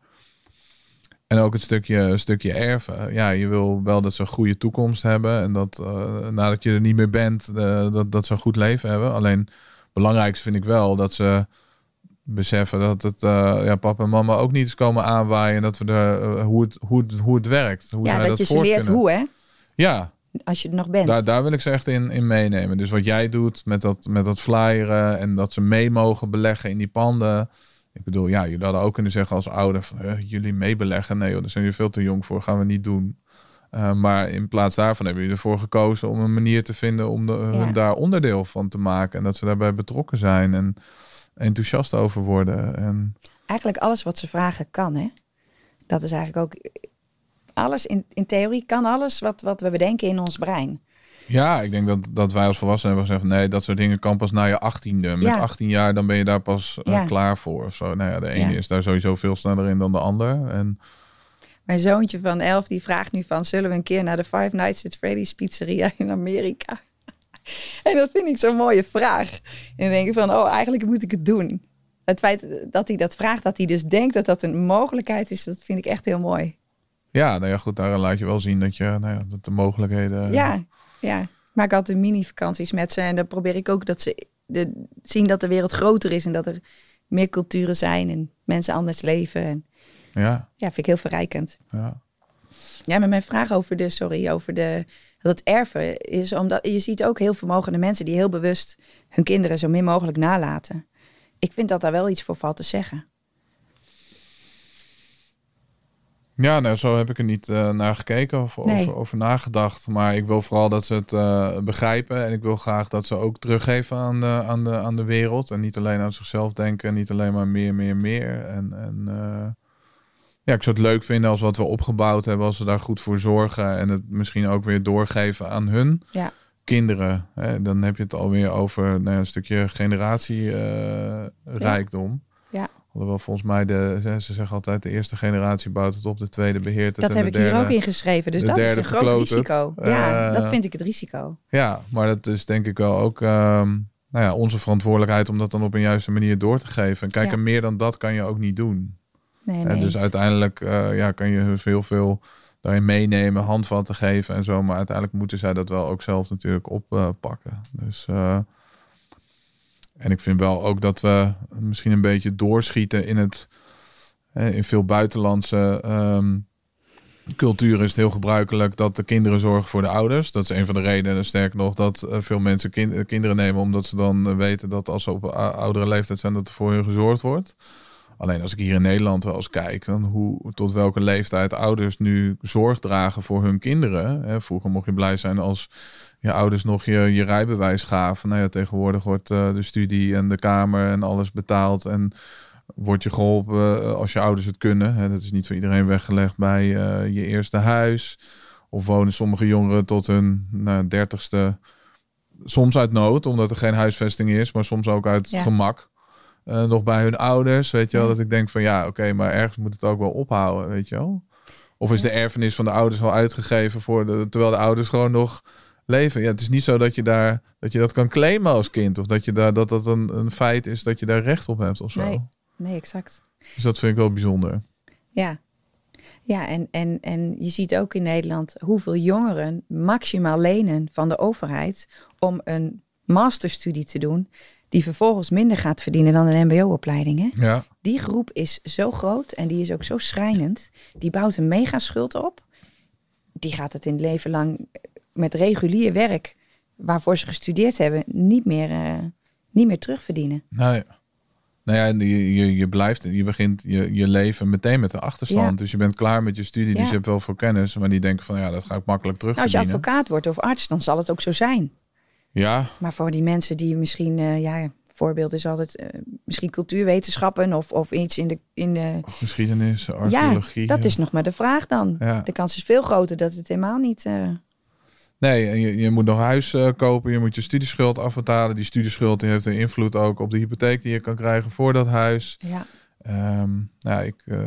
En ook het stukje erven. Ja, je wil wel dat ze een goede toekomst hebben en dat nadat je er niet meer bent, dat ze een goed leven hebben. Alleen het belangrijkste vind ik wel dat ze beseffen dat het papa en mama ook niet eens komen aanwaaien. En dat we hoe het werkt. Hoe zij dat je ze leert hoe, hè? Ja. Als je er nog bent. Daar wil ik ze echt in meenemen. Dus wat jij doet met dat flyeren en dat ze mee mogen beleggen in die panden. Ik bedoel, jullie hadden ook kunnen zeggen als ouder van jullie meebeleggen. Nee, daar zijn jullie veel te jong voor. Gaan we niet doen. Maar in plaats daarvan hebben jullie ervoor gekozen om een manier te vinden om hun daar onderdeel van te maken. En dat ze daarbij betrokken zijn en enthousiast over worden. En eigenlijk alles wat ze vragen kan, hè? Dat is eigenlijk ook alles in theorie kan alles wat we bedenken in ons brein. Ja, ik denk dat wij als volwassenen hebben gezegd, nee, dat soort dingen kan pas na je 18e. Met 18 jaar dan ben je daar pas klaar voor. Of zo. Nou ja, de ene is daar sowieso veel sneller in dan de ander. En mijn zoontje van 11 die vraagt nu van, zullen we een keer naar de Five Nights at Freddy's pizzeria in Amerika? En dat vind ik zo'n mooie vraag. En dan denk ik van, eigenlijk moet ik het doen. Het feit dat hij dat vraagt, dat hij dus denkt dat dat een mogelijkheid is, dat vind ik echt heel mooi. Ja, nou ja, goed, daar laat je wel zien dat dat de mogelijkheden... Ja. Ik maak altijd mini-vakanties met ze en dan probeer ik ook dat ze zien dat de wereld groter is en dat er meer culturen zijn en mensen anders leven. En vind ik heel verrijkend. Ja, maar mijn vraag over dat erven is omdat je ziet ook heel vermogende mensen die heel bewust hun kinderen zo min mogelijk nalaten. Ik vind dat daar wel iets voor valt te zeggen. Ja, nou, zo heb ik er niet naar gekeken of over nagedacht. Maar ik wil vooral dat ze het begrijpen. En ik wil graag dat ze ook teruggeven aan de wereld. En niet alleen aan zichzelf denken. En niet alleen maar meer. En ik zou het leuk vinden als wat we opgebouwd hebben, als we daar goed voor zorgen. En het misschien ook weer doorgeven aan hun kinderen. Dan heb je het alweer over een stukje generatierijkdom. Alhoewel volgens mij, ze zeggen altijd, de eerste generatie bouwt het op, de tweede beheert het. Dat heb ik hier ook ingeschreven, dus dat is een groot risico. Ja, dat vind ik het risico. Ja, maar dat is denk ik wel ook onze verantwoordelijkheid om dat dan op een juiste manier door te geven. En kijk, en meer dan dat kan je ook niet doen. Nee, dus uiteindelijk kan je heel veel daarin meenemen, handvatten geven en zo. Maar uiteindelijk moeten zij dat wel ook zelf natuurlijk oppakken. Dus... En ik vind wel ook dat we misschien een beetje doorschieten in veel buitenlandse culturen is het heel gebruikelijk dat de kinderen zorgen voor de ouders. Dat is een van de redenen, sterker nog, dat veel mensen kinderen nemen, omdat ze dan weten dat als ze op oudere leeftijd zijn, dat er voor hun gezorgd wordt. Alleen als ik hier in Nederland wel eens kijk, tot welke leeftijd ouders nu zorg dragen voor hun kinderen. Vroeger mocht je blij zijn als je ouders nog je rijbewijs gaven. Nou ja, tegenwoordig wordt de studie en de kamer en alles betaald. En word je geholpen als je ouders het kunnen. Dat is niet voor iedereen weggelegd bij je eerste huis. Of wonen sommige jongeren tot hun 30ste. Soms uit nood, omdat er geen huisvesting is. Maar soms ook uit gemak. nog bij hun ouders, weet je wel. Ja. Dat ik denk van ja, oké, maar ergens moet het ook wel ophouden, weet je wel. Of is de erfenis van de ouders al uitgegeven terwijl de ouders gewoon nog leven. Ja, het is niet zo dat je dat kan claimen als kind. Of dat dat een feit is dat je daar recht op hebt of zo. Nee, exact. Dus dat vind ik wel bijzonder. Ja. Ja, en je ziet ook in Nederland hoeveel jongeren maximaal lenen van de overheid om een masterstudie te doen, die vervolgens minder gaat verdienen dan een mbo-opleiding. Hè? Ja. Die groep is zo groot en die is ook zo schrijnend. Die bouwt een megaschuld op. Die gaat het in het leven lang met regulier werk, waarvoor ze gestudeerd hebben, niet meer terugverdienen. Nee. Nou ja, je begint je leven meteen met de achterstand. Ja. Dus je bent klaar met je studie, dus Ja. je hebt wel veel kennis. Maar die denken van, ja, dat ga ik makkelijk Nou, als je terugverdienen. advocaat wordt of arts, dan zal het ook zo zijn. Ja, Maar voor die mensen die misschien, voorbeeld is altijd misschien cultuurwetenschappen of iets in de geschiedenis, archeologie. Ja, dat is nog maar de vraag dan. Ja. De kans is veel groter dat het helemaal niet... Nee, en je moet nog huis kopen, je moet je studieschuld afbetalen. Die studieschuld die heeft een invloed ook op de hypotheek die je kan krijgen voor dat huis. Ja.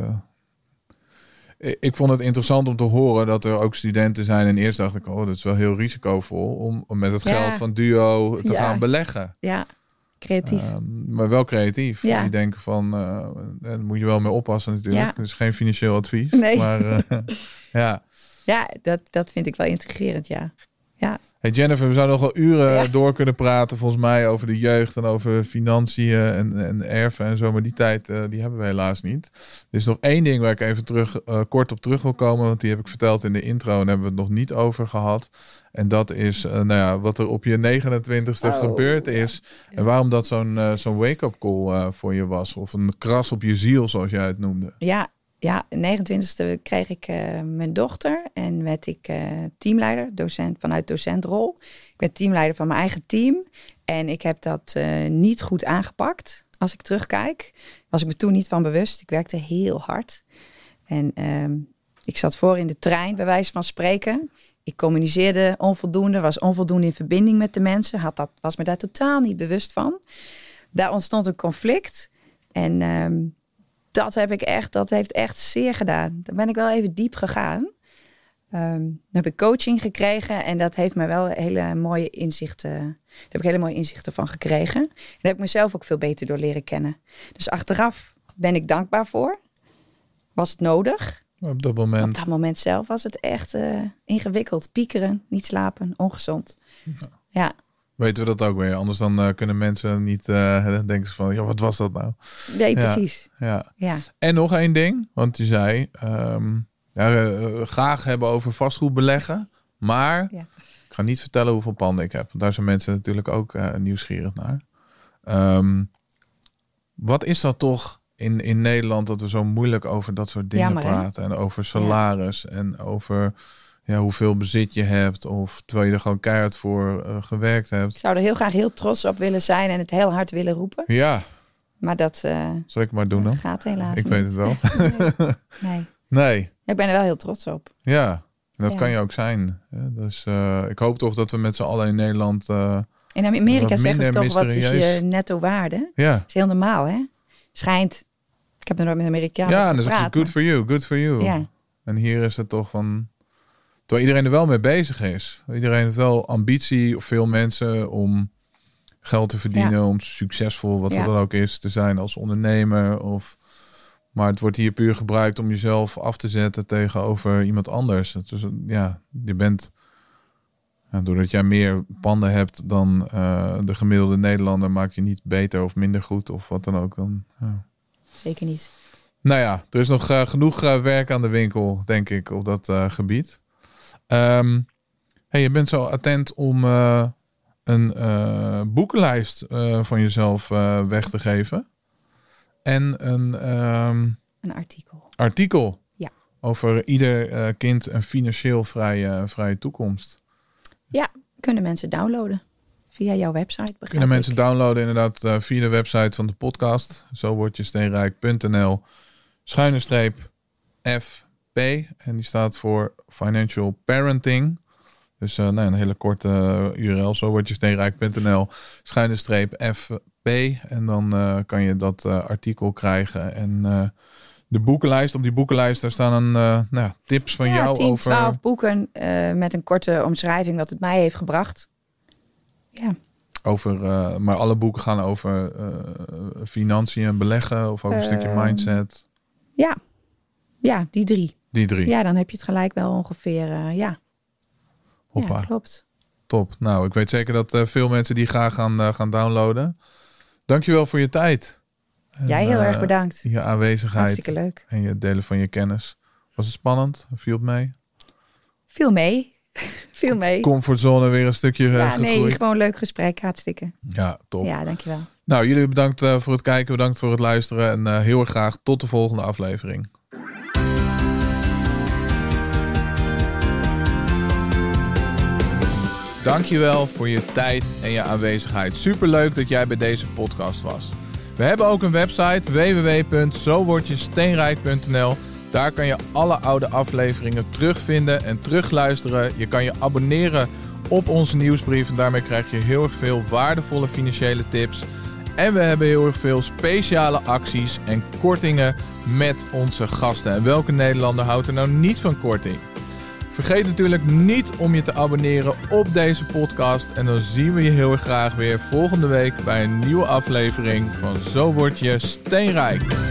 Ik vond het interessant om te horen dat er ook studenten zijn. En eerst dacht ik, dat is wel heel risicovol om met het geld van Duo te gaan beleggen. Ja, creatief. Maar wel creatief. Ja. Die denken van, daar moet je wel mee oppassen natuurlijk. Ja. Dus geen financieel advies. Nee. Maar ja. Ja, dat vind ik wel intrigerend, ja. Ja. Hey Jennifer, we zouden nog wel uren door kunnen praten volgens mij over de jeugd en over financiën en erven en zo. Maar die tijd die hebben we helaas niet. Er is nog één ding waar ik even kort op terug wil komen. Want die heb ik verteld in de intro en daar hebben we het nog niet over gehad. En dat is wat er op je 29ste gebeurd is. En waarom dat zo'n wake-up call voor je was. Of een kras op je ziel, zoals jij het noemde. Ja, 29e kreeg ik mijn dochter en werd ik teamleider, vanuit docentrol. Ik werd teamleider van mijn eigen team en ik heb dat niet goed aangepakt. Als ik terugkijk, was ik me toen niet van bewust. Ik werkte heel hard en ik zat voor in de trein, bij wijze van spreken. Ik communiceerde onvoldoende, was onvoldoende in verbinding met de mensen. Was me daar totaal niet bewust van. Daar ontstond een conflict en... Dat heeft echt zeer gedaan. Dan ben ik wel even diep gegaan. Dan heb ik coaching gekregen en dat heeft me wel hele mooie inzichten. Daar heb ik hele mooie inzichten van gekregen. En daar heb ik mezelf ook veel beter door leren kennen. Dus achteraf ben ik dankbaar voor. Was het nodig? Op dat moment zelf was het echt ingewikkeld. Piekeren, niet slapen, ongezond. Ja. Weten we dat ook weer? Anders dan kunnen mensen niet denken ze van, wat was dat nou? Nee, precies. Ja. Ja. En nog één ding, want je zei, graag hebben over vastgoed beleggen, maar ik ga niet vertellen hoeveel panden ik heb. Want daar zijn mensen natuurlijk ook nieuwsgierig naar. Wat is dat toch in Nederland dat we zo moeilijk over dat soort dingen praten? En over salaris en over... Ja, hoeveel bezit je hebt of terwijl je er gewoon keihard voor gewerkt hebt. Ik zou er heel graag heel trots op willen zijn en het heel hard willen roepen. Ja. Maar dat zal ik maar doen dan? Gaat helaas Ik niet. weet het wel. Nee. Ik ben er wel heel trots op. Ja, dat kan je ook zijn. Ja, dus ik hoop toch dat we met z'n allen in Nederland... in Amerika zeggen ze toch, wat is je netto waarde? Ja. Dat is heel normaal, hè? Schijnt. Ik heb er nooit met Amerikanen en dan zeg je good for you, good for you. Ja. En hier is het toch van... Terwijl iedereen er wel mee bezig is. Iedereen heeft wel ambitie, of veel mensen, om geld te verdienen, om succesvol, wat er dan ook is, te zijn als ondernemer. Maar het wordt hier puur gebruikt om jezelf af te zetten tegenover iemand anders. Dus je bent, doordat jij meer panden hebt dan de gemiddelde Nederlander, maak je niet beter of minder goed of wat dan ook. Zeker niet. Nou ja, er is nog genoeg werk aan de winkel, denk ik, op dat gebied. Je bent zo attent om een boekenlijst van jezelf weg te geven. En een artikel. Ja. Over ieder kind een financieel vrije toekomst. Ja, kunnen mensen downloaden via jouw website. Kunnen mensen downloaden inderdaad via de website van de podcast. Zo word je steenrijk.nl/FP. En die staat voor Financial Parenting. Dus een hele korte URL. Zo word je steenrijk.nl/FP. En dan kan je dat artikel krijgen. En de boekenlijst. Op die boekenlijst daar staan tips van jou 10, over... 12 boeken met een korte omschrijving wat het mij heeft gebracht. Ja. Maar alle boeken gaan over financiën, beleggen of over een stukje mindset. Ja, die 3. Die 3. Ja, dan heb je het gelijk wel ongeveer, Hoppa. Ja, klopt. Top. Nou, ik weet zeker dat veel mensen die graag gaan downloaden. Dankjewel voor je tijd. Jij heel erg bedankt. Je aanwezigheid. Hartstikke leuk. En je delen van je kennis. Was het spannend? Viel het mee? Viel mee. Comfortzone weer een stukje gegroeid. Nee, gewoon een leuk gesprek. Hartstikke. Ja, top. Ja, dankjewel. Nou, jullie bedankt voor het kijken. Bedankt voor het luisteren. En heel erg graag tot de volgende aflevering. Dankjewel voor je tijd en je aanwezigheid. Superleuk dat jij bij deze podcast was. We hebben ook een website www.zowordjesteenrijk.nl. Daar kan je alle oude afleveringen terugvinden en terugluisteren. Je kan je abonneren op onze nieuwsbrief en daarmee krijg je heel erg veel waardevolle financiële tips. En we hebben heel erg veel speciale acties en kortingen met onze gasten. En welke Nederlander houdt er nou niet van korting? Vergeet natuurlijk niet om je te abonneren op deze podcast. En dan zien we je heel erg graag weer volgende week bij een nieuwe aflevering van Zo Word Je Steenrijk.